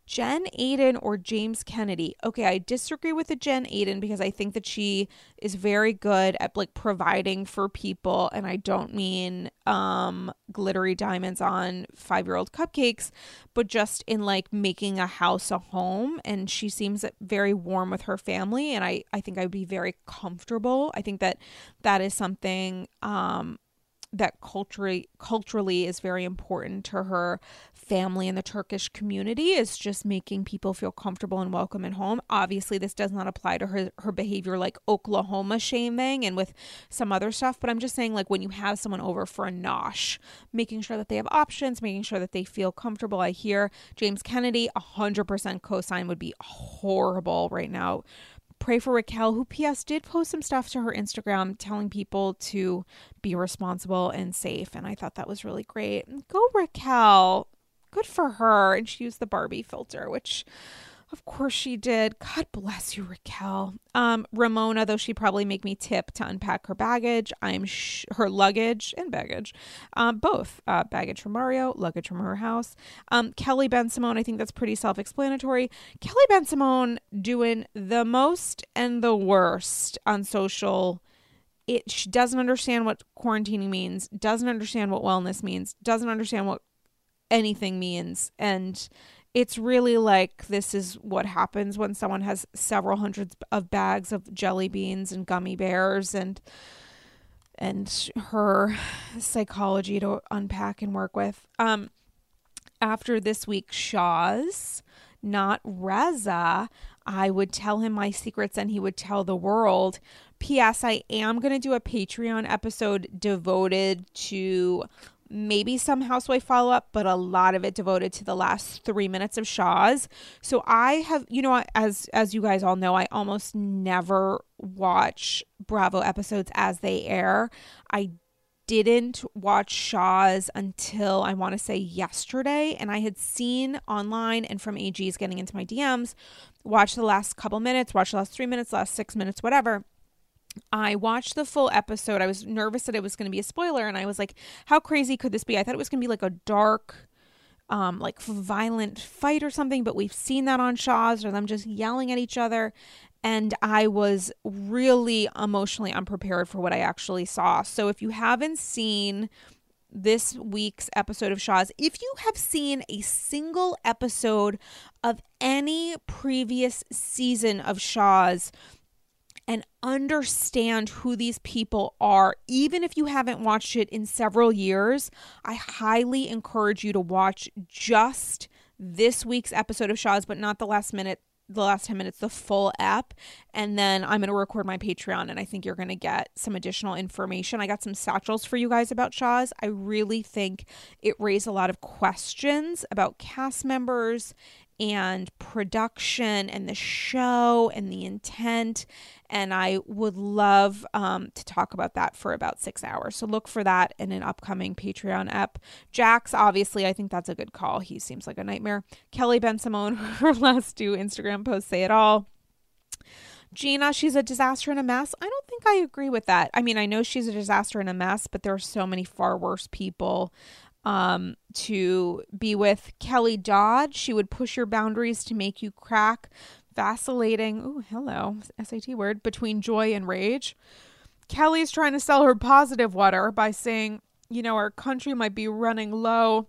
Jen Aydin or James Kennedy? Okay, I disagree with the Jen Aydin because I think that she is very good at like providing for people, and I don't mean um glittery diamonds on five-year-old cupcakes, but just in like making a house a home. And she seems very warm with her family, and I I think I would be very comfortable. I think that that is something um that culturally culturally is very important to her family and the Turkish community, is just making people feel comfortable and welcome at home. Obviously, this does not apply to her her behavior like Oklahoma shaming and with some other stuff, but I'm just saying, like, when you have someone over for a nosh, making sure that they have options, making sure that they feel comfortable. I hear James Kennedy, one hundred percent cosign, would be horrible right now. Pray for Raquel, who P S did post some stuff to her Instagram telling people to be responsible and safe. And I thought that was really great. Go Raquel. Good for her. And she used the Barbie filter, which of course she did. God bless you, Raquel. Um, Ramona, though she probably make me tip to unpack her baggage. I'm sh- her luggage and baggage, um, both uh, baggage from Mario, luggage from her house. Um, Kelly Bensimone, I think that's pretty self-explanatory. Kelly Bensimone doing the most and the worst on social. It she doesn't understand what quarantining means. Doesn't understand what wellness means. Doesn't understand what anything means. And it's really like, this is what happens when someone has several hundreds of bags of jelly beans and gummy bears, and and her psychology to unpack and work with. Um, after this week's Shaw's, not Reza, I would tell him my secrets and he would tell the world. P S. I am going to do a Patreon episode devoted to maybe some housewife follow-up, but a lot of it devoted to the last three minutes of Shaw's. So I have, you know, as as you guys all know, I almost never watch Bravo episodes as they air. I didn't watch Shaw's until, I want to say, yesterday, and I had seen online and from A Gs getting into my D Ms, watch the last couple minutes, watch the last three minutes, last six minutes, whatever. I watched the full episode. I was nervous that it was going to be a spoiler, and I was like, how crazy could this be? I thought it was going to be like a dark, um, like violent fight or something, but we've seen that on Shaw's, or them just yelling at each other, and I was really emotionally unprepared for what I actually saw. So if you haven't seen this week's episode of Shaw's, if you have seen a single episode of any previous season of Shaw's, and understand who these people are, even if you haven't watched it in several years, I highly encourage you to watch just this week's episode of Shaw's, but not the last minute, the last ten minutes, the full ep. And then I'm going to record my Patreon, and I think you're going to get some additional information. I got some satchels for you guys about Shaw's. I really think it raised a lot of questions about cast members and production and the show and the intent. And I would love um, to talk about that for about six hours. So look for that in an upcoming Patreon ep. Jax, obviously, I think that's a good call. He seems like a nightmare. Kelly Bensimone, her last two Instagram posts say it all. Gina, she's a disaster and a mess. I don't think I agree with that. I mean, I know she's a disaster and a mess, but there are so many far worse people um, to be with. Kelly Dodd, she would push your boundaries to make you crack, vacillating, oh, hello, S A T word, between joy and rage. Kelly's trying to sell her positive water by saying, you know, our country might be running low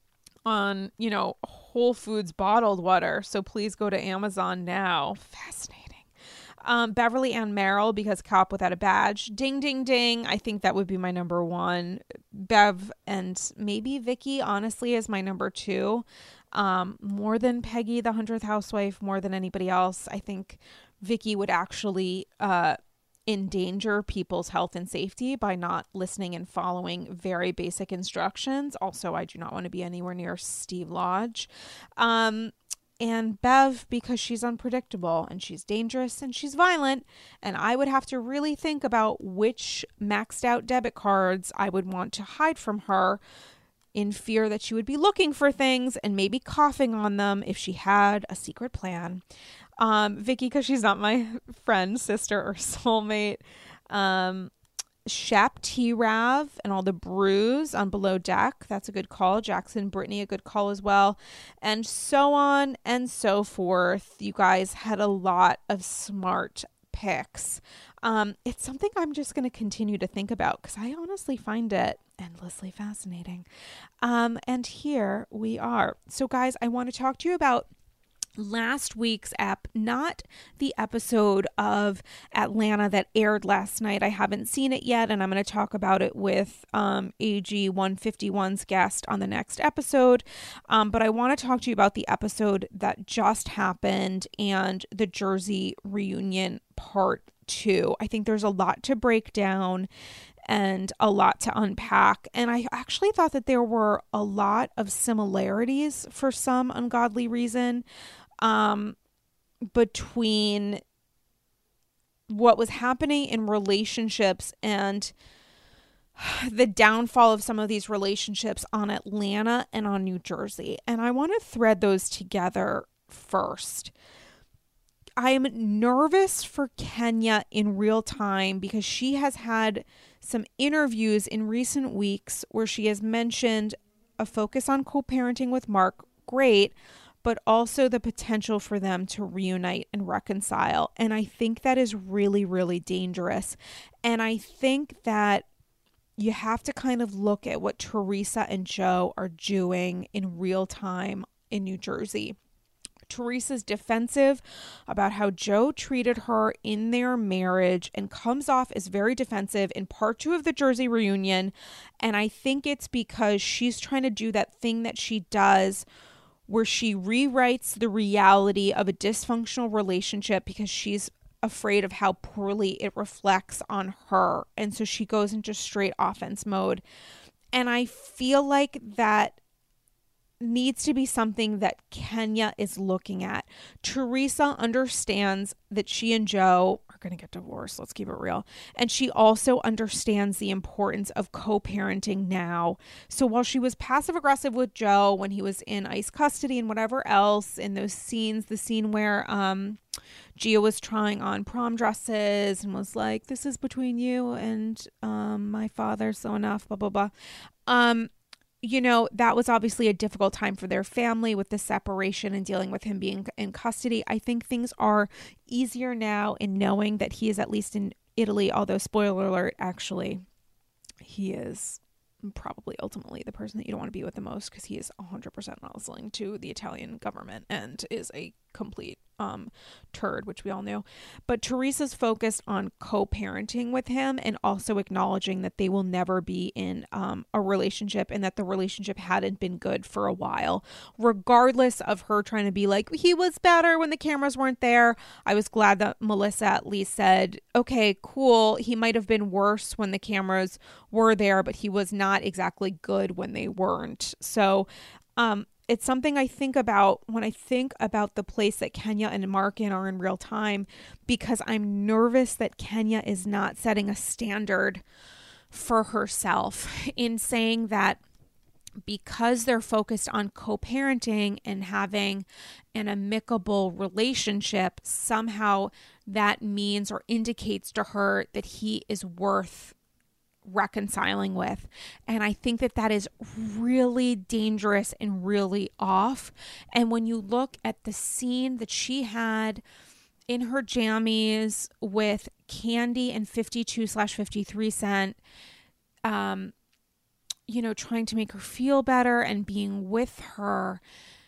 on, you know, Whole Foods bottled water, so please go to Amazon now. Fascinating. Um, Beverly Ann Merrill, because cop without a badge. Ding, ding, ding. I think that would be my number one. Bev and maybe Vicky, honestly, is my number two. Um, more than Peggy, the hundredth housewife, more than anybody else. I think Vicky would actually uh, endanger people's health and safety by not listening and following very basic instructions. Also, I do not want to be anywhere near Steve Lodge. Um, And Bev, because she's unpredictable and she's dangerous and she's violent. And I would have to really think about which maxed out debit cards I would want to hide from her, in fear that she would be looking for things and maybe coughing on them if she had a secret plan. Um, Vicky, because she's not my friend, sister, or soulmate. Um, Shep, T-Rav, and all the brews on Below Deck. That's a good call. Jackson, Brittany, a good call as well. And so on and so forth. You guys had a lot of smart picks. Um, it's something I'm just going to continue to think about because I honestly find it endlessly fascinating. Um, and here we are. So guys, I want to talk to you about last week's app, not the episode of Atlanta that aired last night. I haven't seen it yet, and I'm going to talk about it with um, A G one fifty-one's guest on the next episode. Um, but I want to talk to you about the episode that just happened and the Jersey reunion part two. I think there's a lot to break down and a lot to unpack. And I actually thought that there were a lot of similarities for some ungodly reason um, between what was happening in relationships and the downfall of some of these relationships on Atlanta and on New Jersey. And I want to thread those together first. I am nervous for Kenya in real time because she has had some interviews in recent weeks where she has mentioned a focus on co-parenting with Mark, great, but also the potential for them to reunite and reconcile. And I think that is really, really dangerous. And I think that you have to kind of look at what Teresa and Joe are doing in real time in New Jersey. Teresa's defensive about how Joe treated her in their marriage and comes off as very defensive in part two of the Jersey reunion. And I think it's because she's trying to do that thing that she does where she rewrites the reality of a dysfunctional relationship because she's afraid of how poorly it reflects on her. And so she goes into straight offense mode. And I feel like that needs to be something that Kenya is looking at. Teresa understands that she and Joe are going to get divorced. Let's keep it real. And she also understands the importance of co-parenting now. So while she was passive aggressive with Joe when he was in ICE custody and whatever else in those scenes, the scene where um, Gia was trying on prom dresses and was like, this is between you and um, my father, so enough, blah, blah, blah. Um, You know, that was obviously a difficult time for their family with the separation and dealing with him being in custody. I think things are easier now in knowing that he is at least in Italy, although spoiler alert, actually, he is probably ultimately the person that you don't want to be with the most because he is one hundred percent not listening to the Italian government and is a complete um, turd, which we all knew. But Teresa's focused on co-parenting with him and also acknowledging that they will never be in um, a relationship and that the relationship hadn't been good for a while, regardless of her trying to be like, he was better when the cameras weren't there. I was glad that Melissa at least said, okay, cool. He might have been worse when the cameras were there, but he was not exactly good when they weren't. So, um, it's something I think about when I think about the place that Kenya and Markin are in real time, because I'm nervous that Kenya is not setting a standard for herself in saying that because they're focused on co-parenting and having an amicable relationship, somehow that means or indicates to her that he is worth reconciling with. And I think that that is really dangerous and really off. And when you look at the scene that she had in her jammies with Candy and fifty-two slash fifty-three Cent, um, you know, trying to make her feel better and being with her,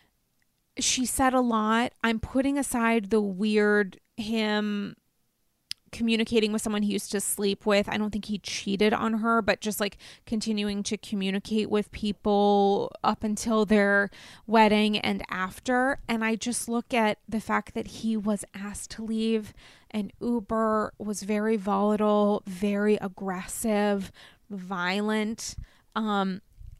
she said a lot. I'm putting aside the weird him communicating with someone he used to sleep with. I don't think he cheated on her, but just like continuing to communicate with people up until their wedding and after. And I just look at the fact that he was asked to leave an Uber, was very volatile, very aggressive, violent. Um,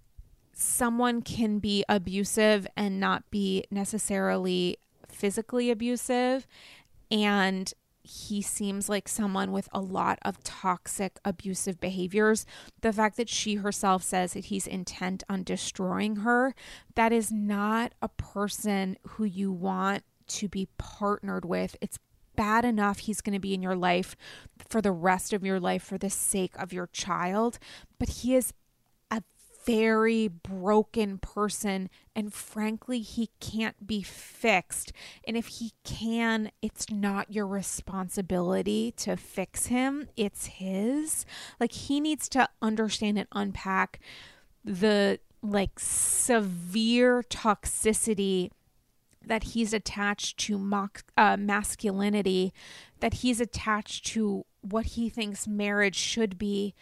someone can be abusive and not be necessarily physically abusive. And he seems like someone with a lot of toxic, abusive behaviors. The fact that she herself says that he's intent on destroying her, that is not a person who you want to be partnered with. It's bad enough he's going to be in your life for the rest of your life for the sake of your child, but he is a very broken person, and frankly, he can't be fixed. And if he can, it's not your responsibility to fix him, it's his. Like, he needs to understand and unpack the like severe toxicity that he's attached to mock, uh, masculinity, that he's attached to what he thinks marriage should be,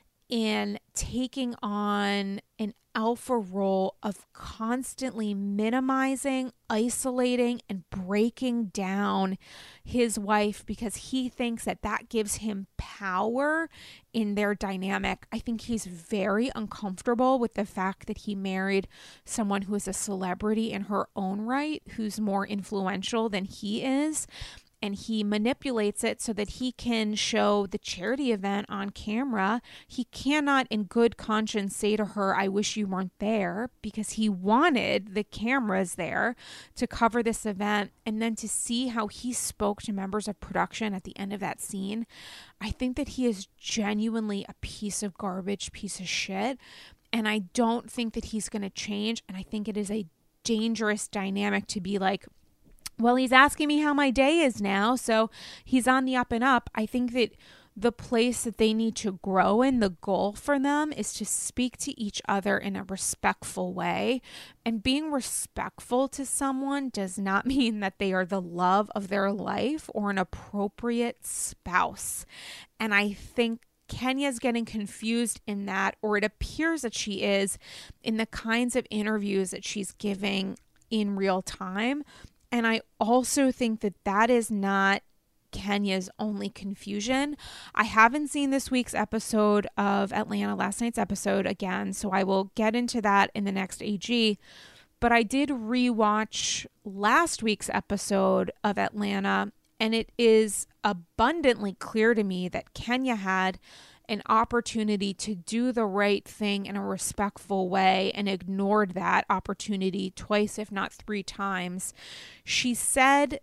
in taking on an alpha role of constantly minimizing, isolating, and breaking down his wife because he thinks that that gives him power in their dynamic. I think he's very uncomfortable with the fact that he married someone who is a celebrity in her own right, who's more influential than he is. And he manipulates it so that he can show the charity event on camera. He cannot in good conscience say to her, I wish you weren't there, because he wanted the cameras there to cover this event. And then to see how he spoke to members of production at the end of that scene, I think that he is genuinely a piece of garbage, piece of shit. And I don't think that he's going to change. And I think it is a dangerous dynamic to be like, well, he's asking me how my day is now, so he's on the up and up. I think that the place that they need to grow in, the goal for them, is to speak to each other in a respectful way. And being respectful to someone does not mean that they are the love of their life or an appropriate spouse. And I think Kenya's getting confused in that, or it appears that she is, in the kinds of interviews that she's giving in real time. And I also think that that is not Kenya's only confusion. I haven't seen this week's episode of Atlanta, last night's episode again, so I will get into that in the next A G. But I did rewatch last week's episode of Atlanta, and it is abundantly clear to me that Kenya had an opportunity to do the right thing in a respectful way and ignored that opportunity twice, if not three times. She said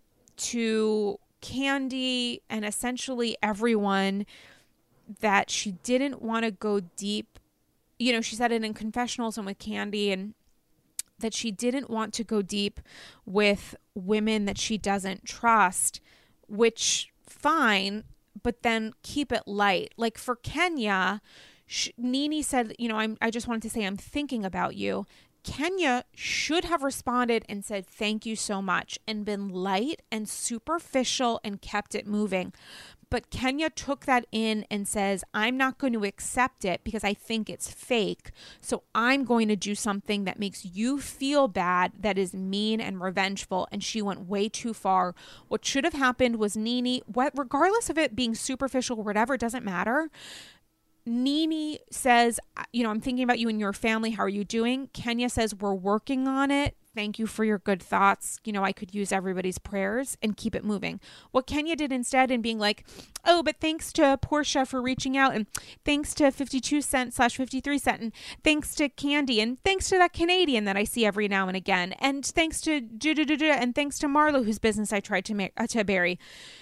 to Kandi and essentially everyone that she didn't want to go deep. You know, she said it in confessionals and with Kandi, and that she didn't want to go deep with women that she doesn't trust, which fine, but then keep it light. Like for Kenya, sh- Nene said, you know, I'm, I just wanted to say, I'm thinking about you. Kenya should have responded and said, thank you so much, and been light and superficial and kept it moving. But Kenya took that in and says, I'm not going to accept it because I think it's fake. So I'm going to do something that makes you feel bad, that is mean and revengeful. And she went way too far. What should have happened was Nene, what, regardless of it being superficial or whatever, it doesn't matter. Nene says, you know, I'm thinking about you and your family. How are you doing? Kenya says, we're working on it. Thank you for your good thoughts. You know, I could use everybody's prayers, and keep it moving. What Kenya did instead, and being like, oh, but thanks to Portia for reaching out, and thanks to fifty-two cent slash fifty-three cent, and thanks to Kandi, and thanks to that Canadian that I see every now and again, and thanks to and thanks to Marlo, whose business I tried to make uh, to bury.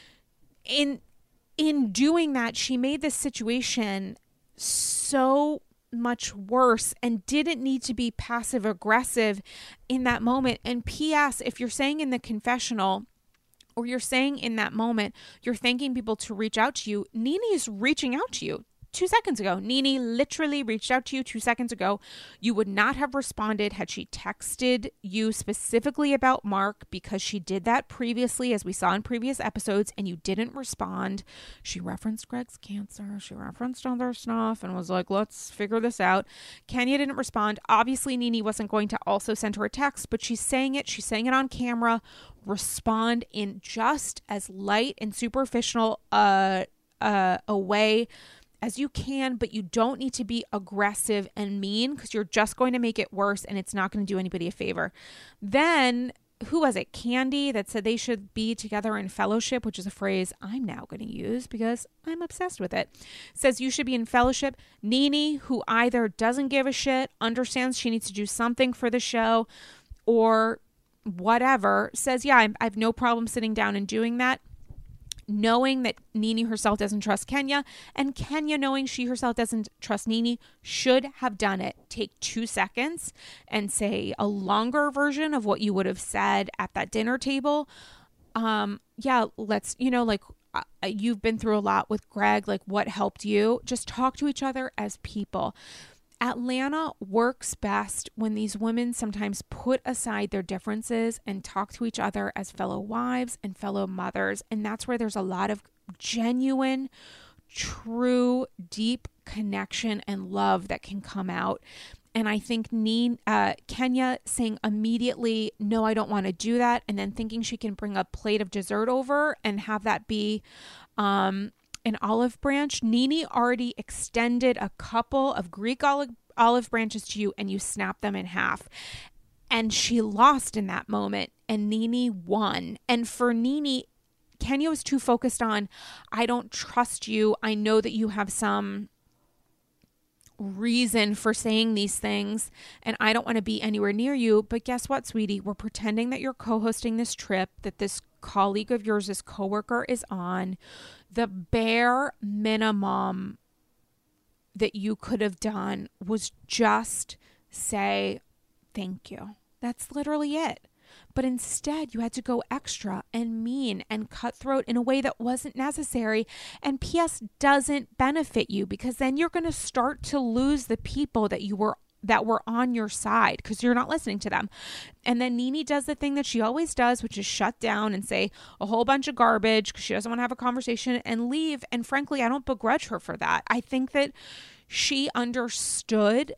In in doing that, she made this situation so much worse and didn't need to be passive aggressive in that moment. And P S, if you're saying in the confessional, or you're saying in that moment, you're thanking people to reach out to you, Nene is reaching out to you. Two seconds ago, Nene literally reached out to you two seconds ago. You would not have responded had she texted you specifically about Mark, because she did that previously, as we saw in previous episodes, and you didn't respond. She referenced Greg's cancer. She referenced other stuff and was like, let's figure this out. Kenya didn't respond. Obviously, Nene wasn't going to also send her a text, but she's saying it. She's saying it on camera. Respond in just as light and superficial uh, uh, a way as you can, but you don't need to be aggressive and mean, because you're just going to make it worse and it's not going to do anybody a favor. Then, who was it? Kandi, that said they should be together in fellowship, which is a phrase I'm now going to use because I'm obsessed with it. Says you should be in fellowship. Nene, who either doesn't give a shit, understands she needs to do something for the show, or whatever, says, yeah, I'm, I have no problem sitting down and doing that. knowing that NeNe herself doesn't trust Kenya, and Kenya knowing she herself doesn't trust NeNe, should have done it. Take two seconds and say a longer version of what you would have said at that dinner table. Um, yeah, let's, you know, like, uh, you've been through a lot with Greg. Like, what helped you? Just talk to each other as people. Atlanta works best when these women sometimes put aside their differences and talk to each other as fellow wives and fellow mothers. And that's where there's a lot of genuine, true, deep connection and love that can come out. And I think Nene, uh, Kenya saying immediately, no, I don't want to do that. And then thinking she can bring a plate of dessert over and have that be um, an olive branch. NeNe already extended a couple of Greek olive, olive branches to you and you snapped them in half. And she lost in that moment and NeNe won. And for NeNe, Kenya was too focused on, I don't trust you. I know that you have some reason for saying these things and I don't want to be anywhere near you. But guess what, sweetie? We're pretending that you're co-hosting this trip, that this colleague of yours, this coworker is on. The bare minimum that you could have done was just say thank you. That's literally it. But instead, you had to go extra and mean and cutthroat in a way that wasn't necessary. And P S doesn't benefit you, because then you're going to start to lose the people that you were that were on your side because you're not listening to them. And then NeNe does the thing that she always does, which is shut down and say a whole bunch of garbage because she doesn't want to have a conversation and leave. And frankly, I don't begrudge her for that. I think that she understood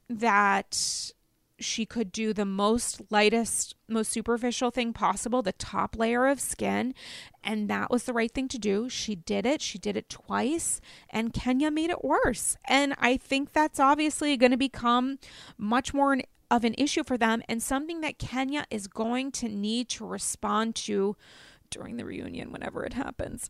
that she could do the most lightest, most superficial thing possible, the top layer of skin. And that was the right thing to do. She did it. She did it twice. And Kenya made it worse. And I think that's obviously going to become much more an, of an issue for them, and something that Kenya is going to need to respond to during the reunion whenever it happens.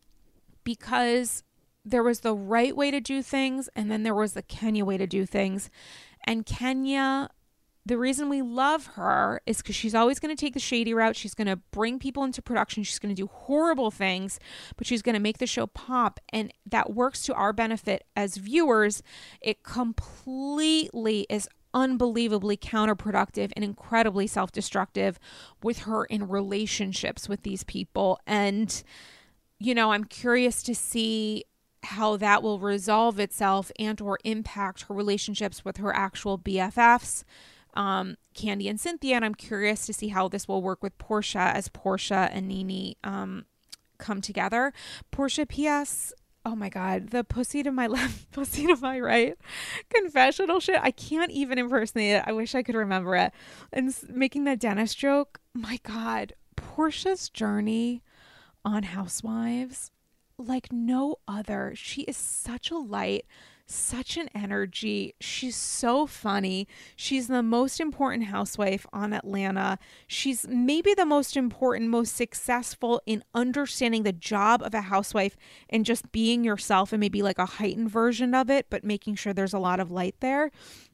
Because there was the right way to do things, and then there was the Kenya way to do things. And Kenya, the reason we love her is because she's always going to take the shady route. She's going to bring people into production. She's going to do horrible things, but she's going to make the show pop. And that works to our benefit as viewers. It completely is unbelievably counterproductive and incredibly self-destructive with her in relationships with these people. And, you know, I'm curious to see how that will resolve itself and or impact her relationships with her actual B F Fs. Um, Candy and Cynthia, and I'm curious to see how this will work with Portia as Portia and NeNe um, come together. Portia, P S, oh my God, the pussy to my left, pussy to my right confessional shit. I can't even impersonate it. I wish I could remember it. And making that dentist joke, my God, Portia's journey on Housewives, like no other. She is such a light, such an energy. She's so funny. She's the most important housewife on Atlanta. She's maybe the most important, most successful in understanding the job of a housewife and just being yourself, and maybe like a heightened version of it, but making sure there's a lot of light there.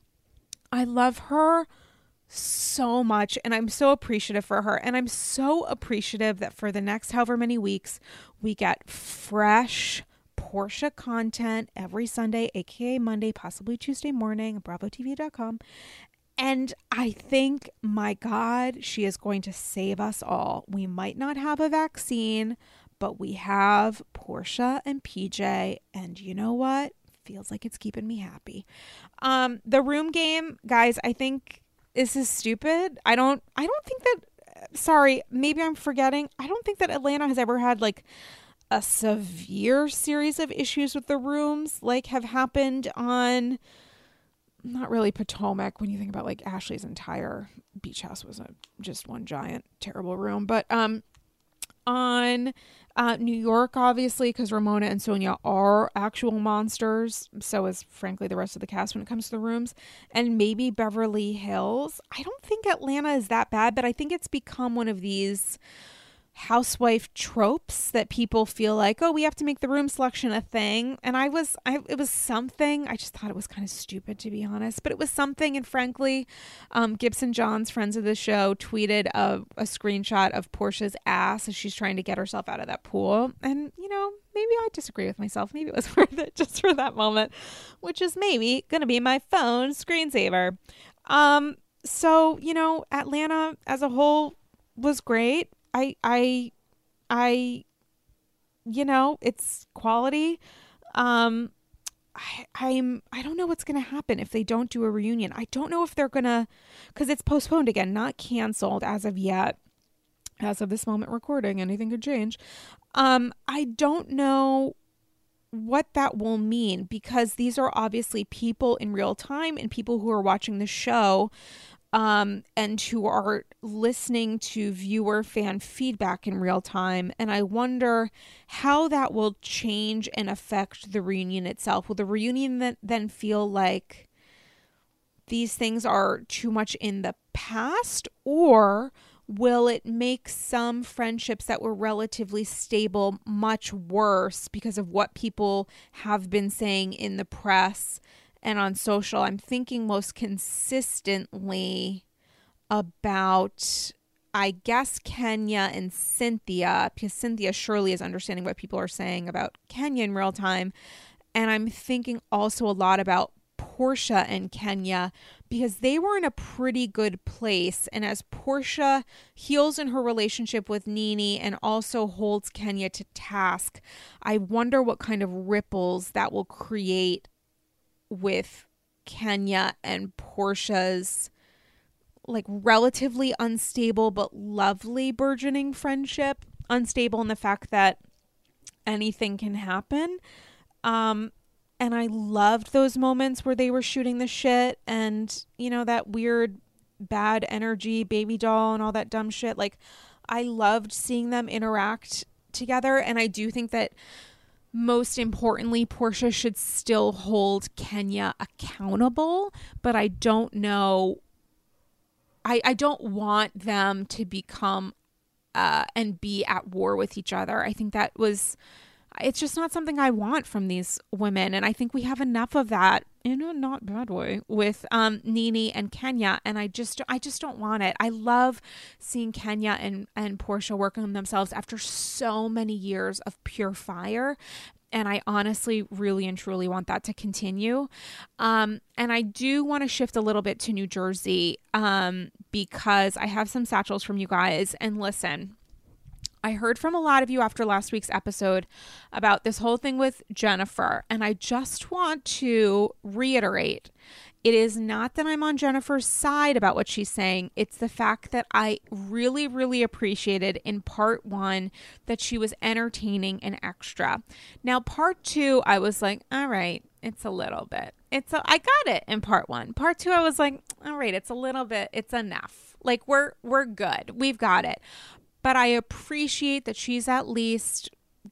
I love her so much, and I'm so appreciative for her. And I'm so appreciative that for the next however many weeks, we get fresh Portia content every Sunday, aka Monday, possibly Tuesday morning, bravo t v dot com. And I think, my God, she is going to save us all. We might not have a vaccine, but we have Portia and P J. And you know what? Feels like it's keeping me happy. Um, the room game, guys, I think this is stupid. I don't, I don't think that, sorry, maybe I'm forgetting. I don't think that Atlanta has ever had like a severe series of issues with the rooms like have happened on, not really Potomac, when you think about like Ashley's entire beach house was a, just one giant terrible room, but um on uh New York, obviously, because Ramona and Sonia are actual monsters, so is frankly the rest of the cast when it comes to the rooms, and maybe Beverly Hills. I don't think Atlanta is that bad, but I think it's become one of these housewife tropes that people feel like, oh, we have to make the room selection a thing. And I was, I, it was something, I just thought it was kind of stupid, to be honest, but it was something. And frankly, um, Gibson Johns, friends of the show, tweeted a, a screenshot of Portia's ass as she's trying to get herself out of that pool. And, you know, maybe I disagree with myself. Maybe it was worth it just for that moment, which is maybe going to be my phone screensaver. Um, so, you know, Atlanta as a whole was great. I, I, I, you know, it's quality. Um, I, I'm, I don't know what's going to happen if they don't do a reunion. I don't know if they're going to, because it's postponed again, not canceled as of yet. As of this moment recording, anything could change. Um, I don't know what that will mean, because these are obviously people in real time and people who are watching the show um, and who are listening to viewer fan feedback in real time. And I wonder how that will change and affect the reunion itself. Will the reunion then, then feel like these things are too much in the past, or will it make some friendships that were relatively stable much worse because of what people have been saying in the press and on social? I'm thinking most consistently about, I guess, Kenya and Cynthia, because Cynthia surely is understanding what people are saying about Kenya in real time. And I'm thinking also a lot about Portia and Kenya, because they were in a pretty good place. And as Portia heals in her relationship with NeNe and also holds Kenya to task, I wonder what kind of ripples that will create with Kenya and Portia's like relatively unstable but lovely burgeoning friendship. Unstable in the fact that anything can happen. Um, And I loved those moments where they were shooting the shit and, you know, that weird bad energy baby doll and all that dumb shit. Like, I loved seeing them interact together. And I do think that most importantly, Portia should still hold Kenya accountable. But I don't know. I, I don't want them to become uh, and be at war with each other. I think that was... It's just not something I want from these women. And I think we have enough of that in a not bad way with um, NeNe and Kenya. And I just I just don't want it. I love seeing Kenya and, and Portia work on themselves after so many years of pure fire. And I honestly really and truly want that to continue. Um, and I do want to shift a little bit to New Jersey um, because I have some satchels from you guys. And listen, I heard from a lot of you after last week's episode about this whole thing with Jennifer, and I just want to reiterate, it is not that I'm on Jennifer's side about what she's saying. It's the fact that I really, really appreciated in part one that she was entertaining and extra. Now, part two, I was like, all right, it's a little bit. It's a, I got it in part one. Part two, I was like, all right, it's a little bit, it's enough. Like, we're we're good. We've got it. But I appreciate that she's at least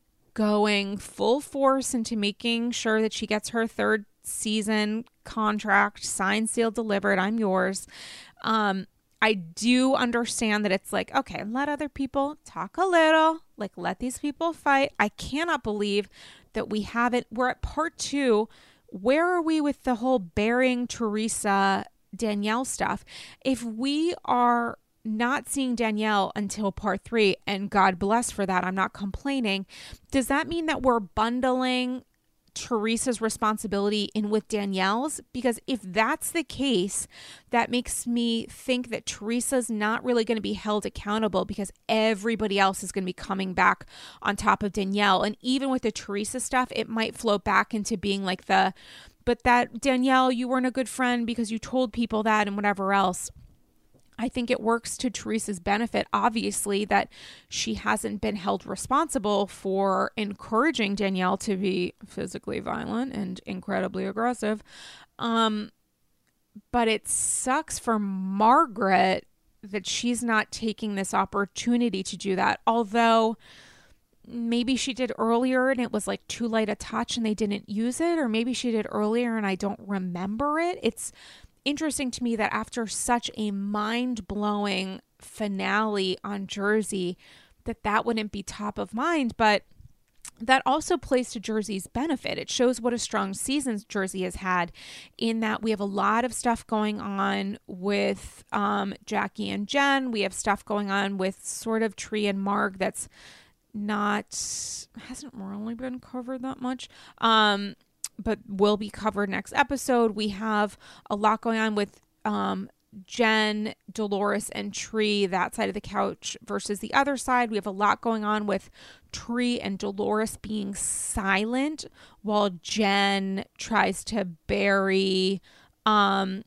going full force into making sure that she gets her third season contract signed, sealed, delivered. I'm yours. Um, I do understand that it's like, okay, let other people talk a little, like let these people fight. I cannot believe that we haven't. We're at part two. Where are we with the whole burying Teresa Danielle stuff? If we are not seeing Danielle until part three, and God bless for that, I'm not complaining, does that mean that we're bundling Teresa's responsibility in with Danielle's? Because if that's the case, that makes me think that Teresa's not really going to be held accountable because everybody else is going to be coming back on top of Danielle. And even with the Teresa stuff, it might float back into being like the, but that Danielle, you weren't a good friend because you told people that and whatever else. I think it works to Teresa's benefit, obviously, that she hasn't been held responsible for encouraging Danielle to be physically violent and incredibly aggressive. Um, but it sucks for Margaret that she's not taking this opportunity to do that. Although maybe she did earlier and it was like too light a touch and they didn't use it. Or maybe she did earlier and I don't remember it. It's interesting to me that after such a mind-blowing finale on Jersey, that that wouldn't be top of mind, but that also plays to Jersey's benefit. It shows what a strong season Jersey has had, in that we have a lot of stuff going on with um, Jackie and Jen. We have stuff going on with sort of Tree and Marg that's not, hasn't really been covered that much, um, but will be covered next episode. We have a lot going on with um, Jen, Dolores, and Tree, that side of the couch versus the other side. We have a lot going on with Tree and Dolores being silent while Jen tries to bury um,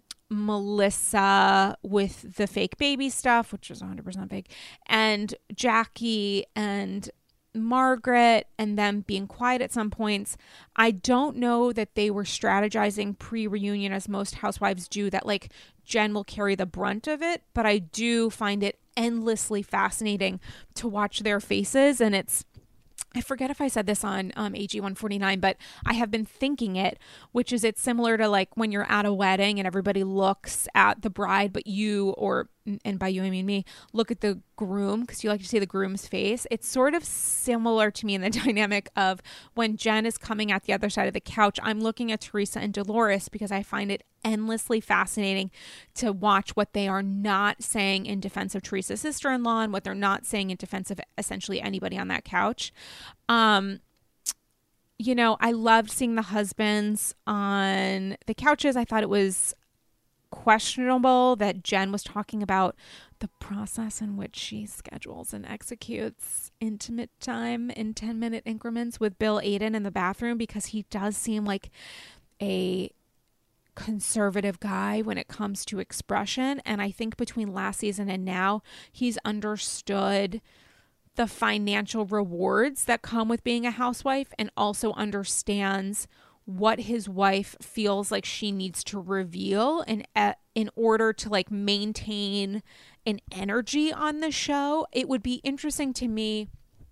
Melissa with the fake baby stuff, which is one hundred percent fake, and Jackie and Margaret and them being quiet at some points. I don't know that they were strategizing pre-reunion as most housewives do, that like Jen will carry the brunt of it, but I do find it endlessly fascinating to watch their faces. And it's, I forget if I said this on um, A G one forty-nine, but I have been thinking it, which is it's similar to like when you're at a wedding and everybody looks at the bride, but you, or, and by you I mean me, look at the groom because you like to see the groom's face. It's sort of similar to me in the dynamic of when Jen is coming at the other side of the couch, I'm looking at Teresa and Dolores because I find it endlessly fascinating to watch what they are not saying in defense of Teresa's sister-in-law and what they're not saying in defense of essentially anybody on that couch. Um, you know, I loved seeing the husbands on the couches. I thought it was questionable that Jen was talking about the process in which she schedules and executes intimate time in ten minute increments with Bill Aydin in the bathroom, because he does seem like a conservative guy when it comes to expression. And I think between last season and now, he's understood the financial rewards that come with being a housewife, and also understands what his wife feels like she needs to reveal in, uh, in order to like maintain an energy on the show. It would be interesting to me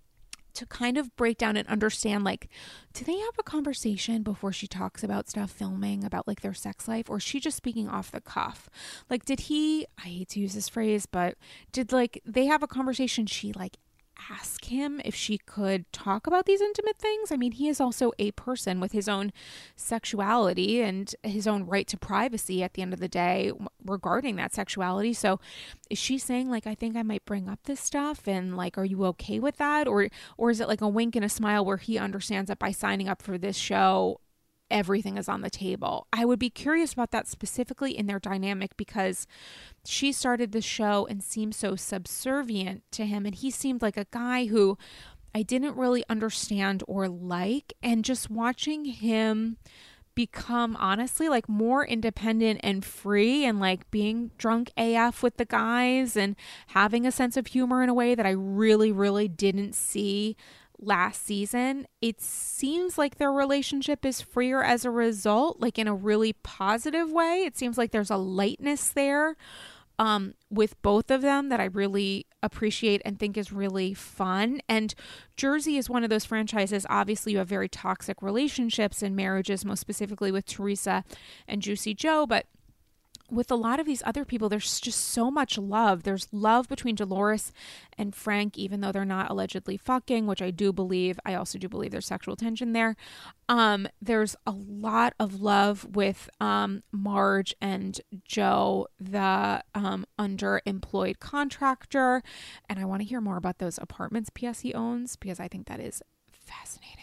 to kind of break down and understand, like, do they have a conversation before she talks about stuff filming, about like their sex life, or is she just speaking off the cuff? Like, did he, I hate to use this phrase, but did like they have a conversation, she like ask him if she could talk about these intimate things? I mean, he is also a person with his own sexuality and his own right to privacy at the end of the day regarding that sexuality. So is she saying like, I think I might bring up this stuff, and like, are you okay with that? Or, or is it like a wink and a smile where he understands that by signing up for this show, everything is on the table? I would be curious about that specifically in their dynamic, because she started the show and seemed so subservient to him, and he seemed like a guy who I didn't really understand or like. And just watching him become honestly like more independent and free, and like being drunk A F with the guys and having a sense of humor in a way that I really, really didn't see last season. It seems like their relationship is freer as a result, like in a really positive way. It seems like there's a lightness there um, with both of them that I really appreciate and think is really fun. And Jersey is one of those franchises. Obviously, you have very toxic relationships and marriages, most specifically with Teresa and Juicy Joe, but with a lot of these other people, there's just so much love. There's love between Dolores and Frank, even though they're not allegedly fucking, which I do believe. I also do believe there's sexual tension there. Um, there's a lot of love with um, Marge and Joe, the um, underemployed contractor. And I want to hear more about those apartments P S he owns, because I think that is fascinating.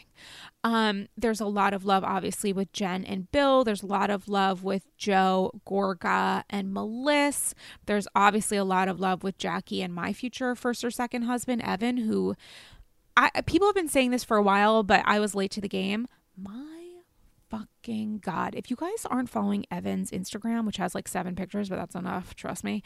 Um, there's a lot of love, obviously, with Jen and Bill. There's a lot of love with Joe, Gorga, and Melissa. There's obviously a lot of love with Jackie and my future first or second husband, Evan, who I people have been saying this for a while, but I was late to the game. My fucking God. If you guys aren't following Evan's Instagram, which has like seven pictures, but that's enough, trust me.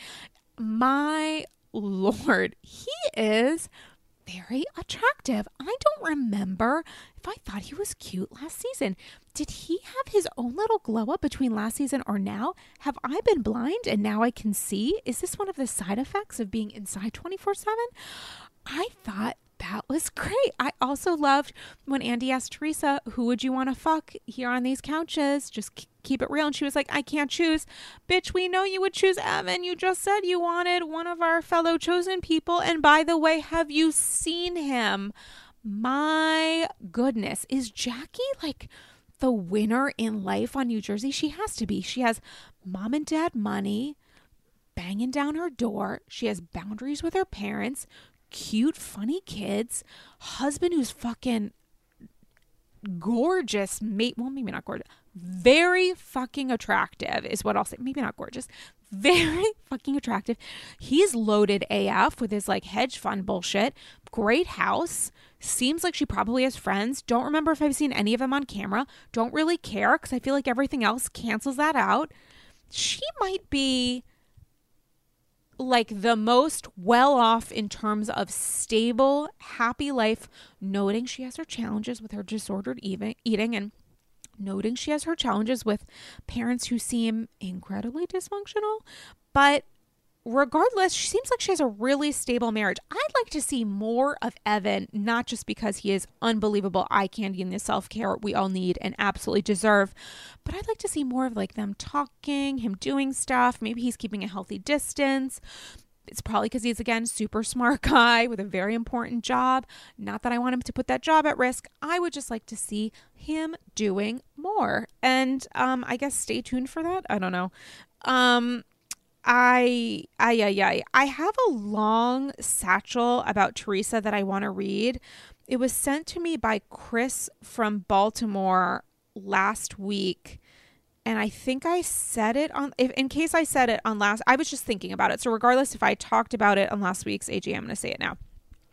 My Lord, he is very attractive. I don't remember if I thought he was cute last season. Did he have his own little glow up between last season or now? Have I been blind and now I can see? Is this one of the side effects of being inside twenty-four seven? I thought that was great. I also loved when Andy asked Teresa, who would you want to fuck here on these couches? Just keep it real. And she was like, I can't choose. Bitch, we know you would choose Evan. You just said you wanted one of our fellow chosen people. And by the way, have you seen him? My goodness. Is Jackie like the winner in life on New Jersey? She has to be. She has mom and dad money banging down her door. She has boundaries with her parents, cute, funny kids, husband who's fucking gorgeous, mate. Well, maybe not gorgeous. Very fucking attractive is what I'll say. Maybe not gorgeous. Very fucking attractive. He's loaded A F with his like hedge fund bullshit. Great house. Seems like she probably has friends. Don't remember if I've seen any of them on camera. Don't really care because I feel like everything else cancels that out. She might be like the most well off in terms of stable, happy life, noting she has her challenges with her disordered eating and noting she has her challenges with parents who seem incredibly dysfunctional. But regardless, she seems like she has a really stable marriage. I'd like to see more of Evan, not just because he is unbelievable eye candy and the self-care we all need and absolutely deserve, but I'd like to see more of like them talking, him doing stuff. Maybe he's keeping a healthy distance. It's probably because he's, again, super smart guy with a very important job. Not that I want him to put that job at risk. I would just like to see him doing more. And um, I guess stay tuned for that. I don't know. Um, I, I, I, I, I have a long satchel about Teresa that I want to read. It was sent to me by Chris from Baltimore last week. And I think I said it on, if, in case I said it on last, I was just thinking about it. So regardless if I talked about it on last week's A G, I'm going to say it now.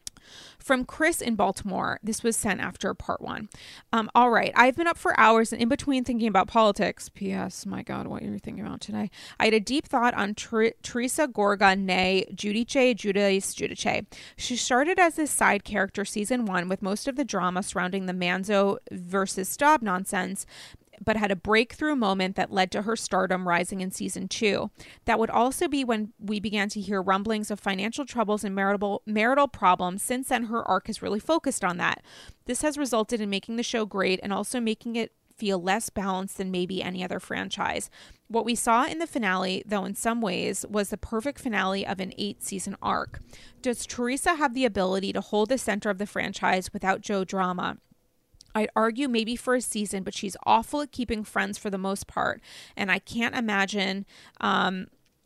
From Chris in Baltimore. This was sent after part one. Um, all right. I've been up for hours and in between thinking about politics. P S. My God, what you're thinking about today. I had a deep thought on Ter- Teresa Gorga, nay, Giudice, Judice, Giudice. She started as this side character season one with most of the drama surrounding the Manzo versus Staub nonsense, but had a breakthrough moment that led to her stardom rising in season two. That would also be when we began to hear rumblings of financial troubles and marital marital problems. Since then, her arc has really focused on that. This has resulted in making the show great and also making it feel less balanced than maybe any other franchise. What we saw in the finale, though, in some ways, was the perfect finale of an eight-season arc. Does Teresa have the ability to hold the center of the franchise without Joe drama? I'd argue maybe for a season, but she's awful at keeping friends for the most part. And I can't imagine um,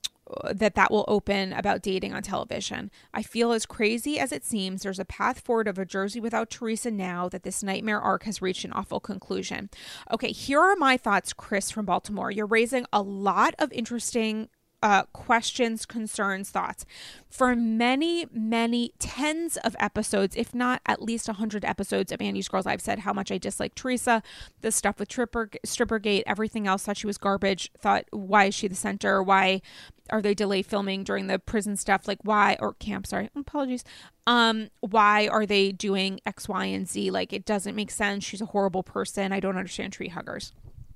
that that will open about dating on television. I feel as crazy as it seems, there's a path forward of a Jersey without Teresa now that this nightmare arc has reached an awful conclusion. Okay, here are my thoughts, Chris from Baltimore. You're raising a lot of interesting Uh, questions, concerns, thoughts. For many, many tens of episodes, if not at least one hundred episodes of Andy's Girls, I've said how much I dislike Teresa, the stuff with Tripper, Strippergate, everything else, thought she was garbage, thought, why is she the center? Why are they delay filming during the prison stuff? Like, why, or camp, sorry, apologies. Um, why are they doing X, Y, and Z? Like, it doesn't make sense. She's a horrible person. I don't understand tree huggers.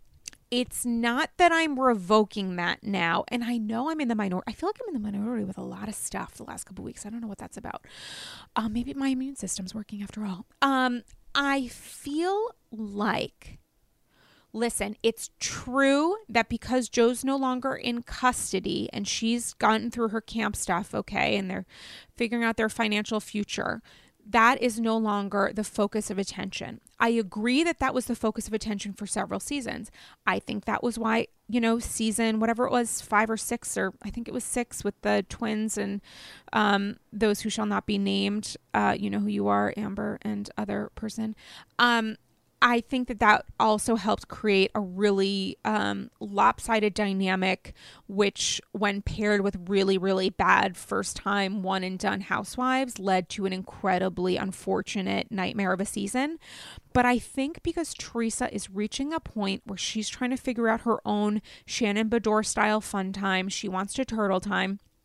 It's not that I'm revoking that now. And I know I'm in the minority. I feel like I'm in the minority with a lot of stuff the last couple of weeks. I don't know what that's about. Um, maybe my immune system's working after all. Um, I feel like, listen, it's true that because Joe's no longer in custody and she's gotten through her camp stuff, okay, and they're figuring out their financial future, that is no longer the focus of attention. I agree that that was the focus of attention for several seasons. I think that was why, you know, season, whatever it was, five or six, or I think it was six with the twins and um, those who shall not be named, uh, you know who you are, Amber and other person. Um, I think that that also helped create a really um, lopsided dynamic, which when paired with really, really bad first time one and done housewives led to an incredibly unfortunate nightmare of a season. But I think because Teresa is reaching a point where she's trying to figure out her own Shannon Beador style fun time, she wants to turtle time.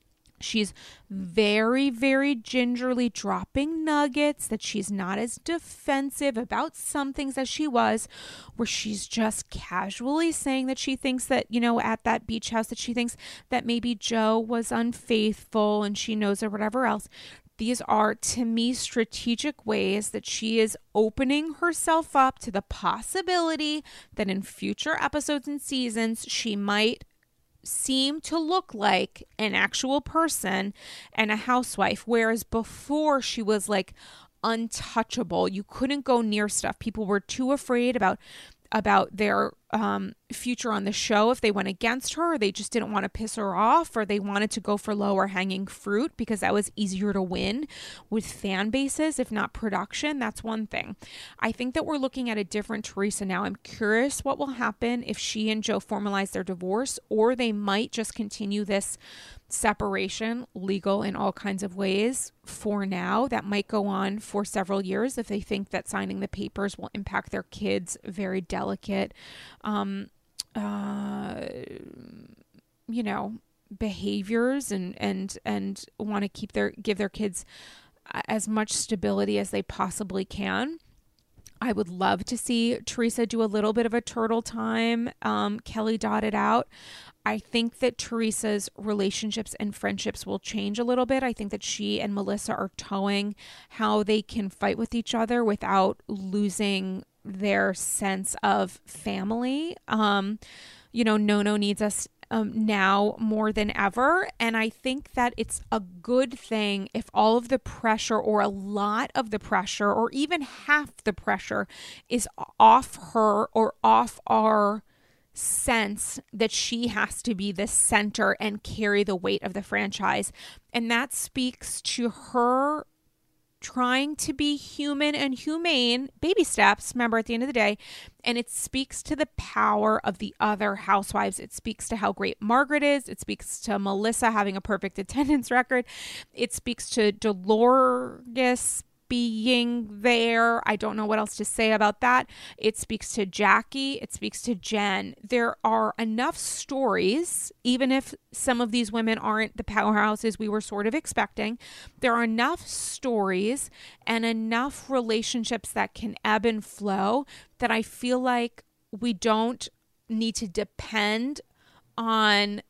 She's very, very gingerly dropping nuggets that she's not as defensive about some things as she was, where she's just casually saying that she thinks that, you know, at that beach house that she thinks that maybe Joe was unfaithful and she knows or whatever else. These are, to me, strategic ways that she is opening herself up to the possibility that in future episodes and seasons, she might seem to look like an actual person and a housewife, whereas before she was like untouchable. You couldn't go near stuff. People were too afraid about about their um, future on the show if they went against her, or they just didn't want to piss her off, or they wanted to go for lower hanging fruit because that was easier to win with fan bases, if not production. That's one thing. I think that we're looking at a different Teresa now. I'm curious what will happen if she and Joe formalize their divorce, or they might just continue this separation, legal in all kinds of ways for now. That might go on for several years if they think that signing the papers will impact their kids' very delicate, um, uh, you know, behaviors, and and and want to keep their give their kids as much stability as they possibly can. I would love to see Teresa do a little bit of a turtle time, um, Kelly dotted out. I think that Teresa's relationships and friendships will change a little bit. I think that she and Melissa are towing how they can fight with each other without losing their sense of family. Um, you know, Nono needs us um, now more than ever. And I think that it's a good thing if all of the pressure, or a lot of the pressure, or even half the pressure is off her or off our sense that she has to be the center and carry the weight of the franchise. And that speaks to her trying to be human and humane, baby steps, remember, at the end of the day. And it speaks to the power of the other housewives. It speaks to how great Margaret is. It speaks to Melissa having a perfect attendance record. It speaks to Dolores being there. I don't know what else to say about that. It speaks to Jackie. It speaks to Jen. There are enough stories, even if some of these women aren't the powerhouses we were sort of expecting. There are enough stories and enough relationships that can ebb and flow that I feel like we don't need to depend on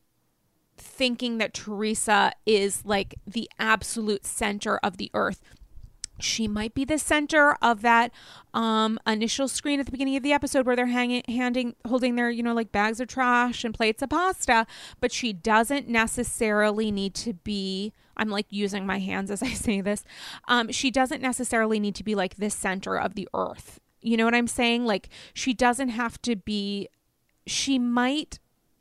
thinking that Teresa is like the absolute center of the earth. She might be the center of that um, initial screen at the beginning of the episode where they're hanging, handing, holding their, you know, like bags of trash and plates of pasta, but she doesn't necessarily need to be, I'm like using my hands as I say this. Um, she doesn't necessarily need to be like the center of the earth. You know what I'm saying? Like, she doesn't have to be, she might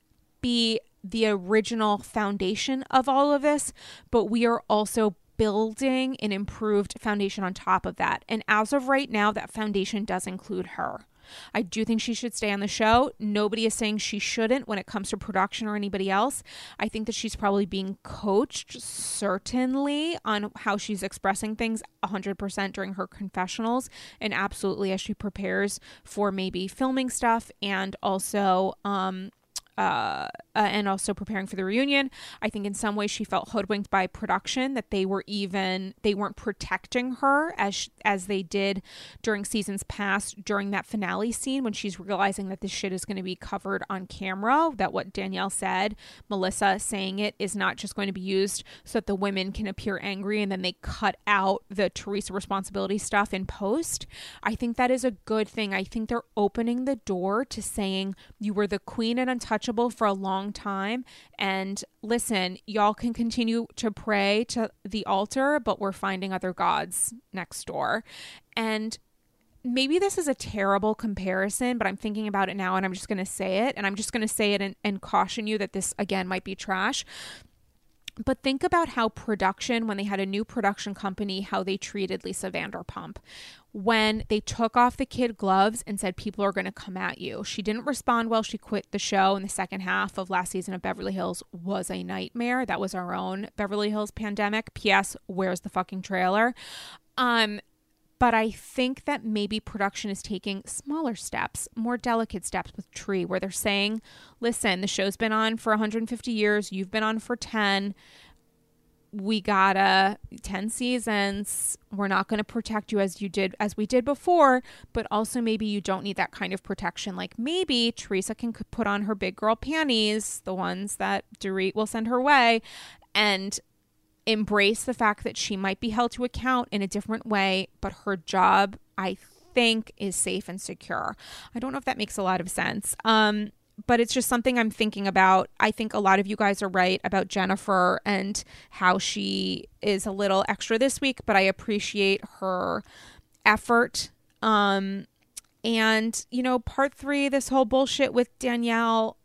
be the original foundation of all of this, but we are also building an improved foundation on top of that. And as of right now, that foundation does include her. I do think she should stay on the show. Nobody is saying she shouldn't when it comes to production or anybody else. I think that she's probably being coached, certainly, on how she's expressing things one hundred percent during her confessionals, and absolutely as she prepares for maybe filming stuff, and also um Uh, uh, and also preparing for the reunion. I think in some ways she felt hoodwinked by production, that they were even, they weren't protecting her as sh- as they did during seasons past, during that finale scene when she's realizing that this shit is going to be covered on camera, that what Danielle said, Melissa saying it, is not just going to be used so that the women can appear angry and then they cut out the Teresa responsibility stuff in post. I think that is a good thing. I think they're opening the door to saying, you were the queen and untouchable for a long time, and listen, y'all can continue to pray to the altar, but we're finding other gods next door. And maybe this is a terrible comparison, but I'm thinking about it now and I'm just going to say it, and I'm just going to say it and, and caution you that this again might be trash. But think about how production, when they had a new production company, how they treated Lisa Vanderpump. When they took off the kid gloves and said, people are going to come at you. She didn't respond well. She quit the show, and the second half of last season of Beverly Hills was a nightmare. That was our own Beverly Hills pandemic. P S. Where's the fucking trailer? Um, But I think that maybe production is taking smaller steps, more delicate steps with Tree, where they're saying, listen, the show's been on for one hundred fifty years. You've been on for ten. we gotta ten seasons. We're not going to protect you as you did, as we did before, but also maybe you don't need that kind of protection. Like maybe Teresa can put on her big girl panties, the ones that Dorit will send her way, and embrace the fact that she might be held to account in a different way, but her job, I think, is safe and secure. I don't know if that makes a lot of sense. Um, but it's just something I'm thinking about. I think a lot of you guys are right about Jennifer and how she is a little extra this week, but I appreciate her effort. Um, and, you know, part three, this whole bullshit with Danielle,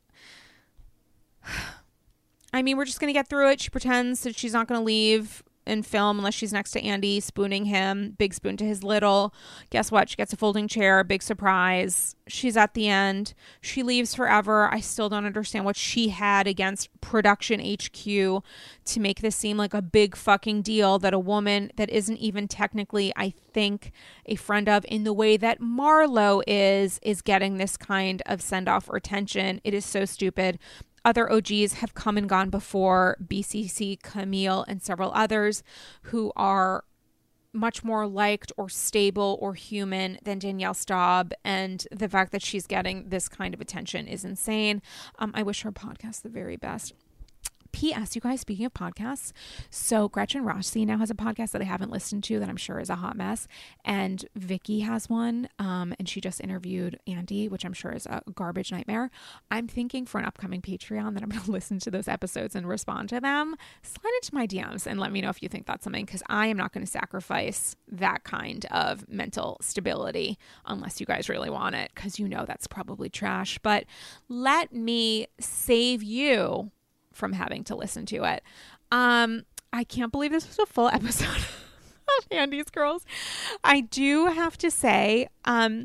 I mean, we're just going to get through it. She pretends that she's not going to leave and film unless she's next to Andy, spooning him, big spoon to his little. Guess what? She gets a folding chair, big surprise. She's at the end. She leaves forever. I still don't understand what she had against production H Q to make this seem like a big fucking deal that a woman that isn't even technically, I think, a friend of in the way that Marlo is, is getting this kind of send off or attention. It is so stupid. Other O Gs have come and gone before, B C C, Camille, and several others who are much more liked or stable or human than Danielle Staub. And the fact that she's getting this kind of attention is insane. Um, I wish her podcast the very best. P S You guys, speaking of podcasts, so Gretchen Rossi now has a podcast that I haven't listened to that I'm sure is a hot mess, and Vicky has one, um, and she just interviewed Andy, which I'm sure is a garbage nightmare. I'm thinking for an upcoming Patreon that I'm going to listen to those episodes and respond to them. Slide into my D Ms and let me know if you think that's something, because I am not going to sacrifice that kind of mental stability unless you guys really want it, because you know that's probably trash. But let me save you from having to listen to it. Um, I can't believe this was a full episode of Andy's Girls. I do have to say, um,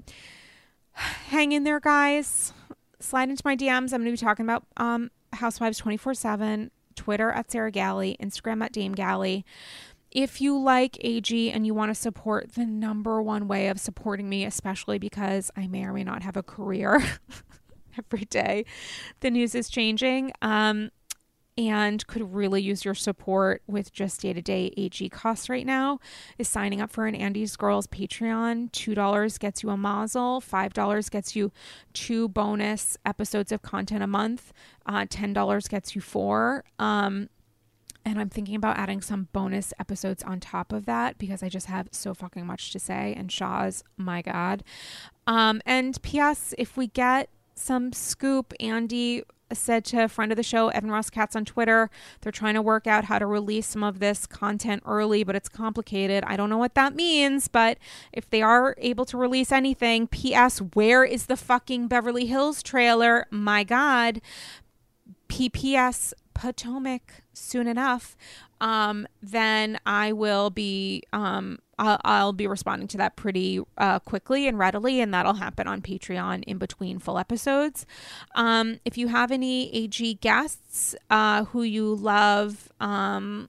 hang in there, guys. Slide into my D Ms. I'm going to be talking about um, Housewives twenty-four seven, Twitter at Sarah Galley, Instagram at Dame Galley. If you like A G and you want to support the number one way of supporting me, especially because I may or may not have a career every day, the news is changing. Um, and could really use your support with just day-to-day A G costs right now, is signing up for an Andy's Girls Patreon. two dollars gets you a mazel. five dollars gets you two bonus episodes of content a month. Uh, ten dollars gets you four. Um, and I'm thinking about adding some bonus episodes on top of that because I just have so fucking much to say. And Shaw's, my God. Um, and P S, if we get some scoop, Andy said to a friend of the show, Evan Ross Katz on Twitter, they're trying to work out how to release some of this content early, but it's complicated. I don't know what that means, but if they are able to release anything, P S, where is the fucking Beverly Hills trailer? My God. P P S, Potomac soon enough. Um, then I will be, um, I'll, I'll be responding to that pretty uh, quickly and readily, and that'll happen on Patreon in between full episodes. Um, if you have any A G guests uh, who you love um,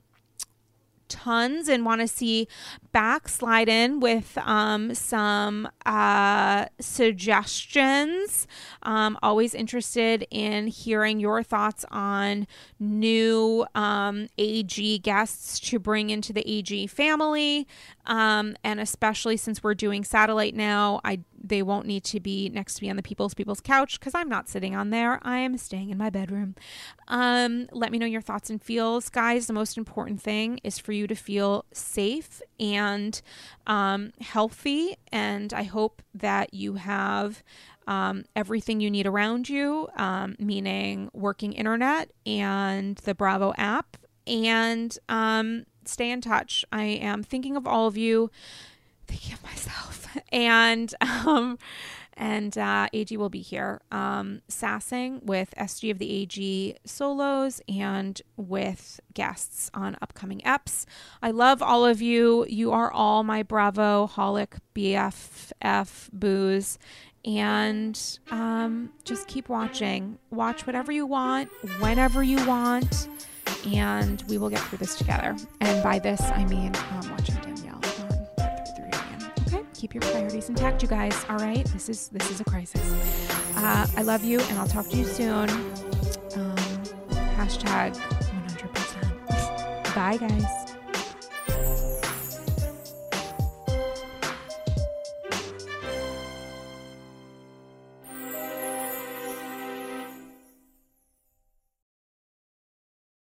tons and want to see back, slide in with um, some uh, suggestions. Um, always interested in hearing your thoughts on new um, A G guests to bring into the A G family. Um, and especially since we're doing satellite now, I they won't need to be next to me on the People's People's couch because I'm not sitting on there. I am staying in my bedroom. Um, let me know your thoughts and feels, guys. The most important thing is for you to feel safe and um, healthy. And I hope that you have um, everything you need around you, um, meaning working internet and the Bravo app, and um, stay in touch. I am thinking of all of you, thinking of myself, and um, and uh, A G will be here, um, sassing with S G of the A G solos and with guests on upcoming eps. I love all of you. You are all my Bravo holic B F F boos. And um, just keep watching. Watch whatever you want, whenever you want, and we will get through this together. And by this, I mean um, watching Danielle on three a.m. Okay, keep your priorities intact, you guys. All right, this is this is a crisis. Uh, I love you, and I'll talk to you soon. Um, hashtag one hundred percent. Bye, guys.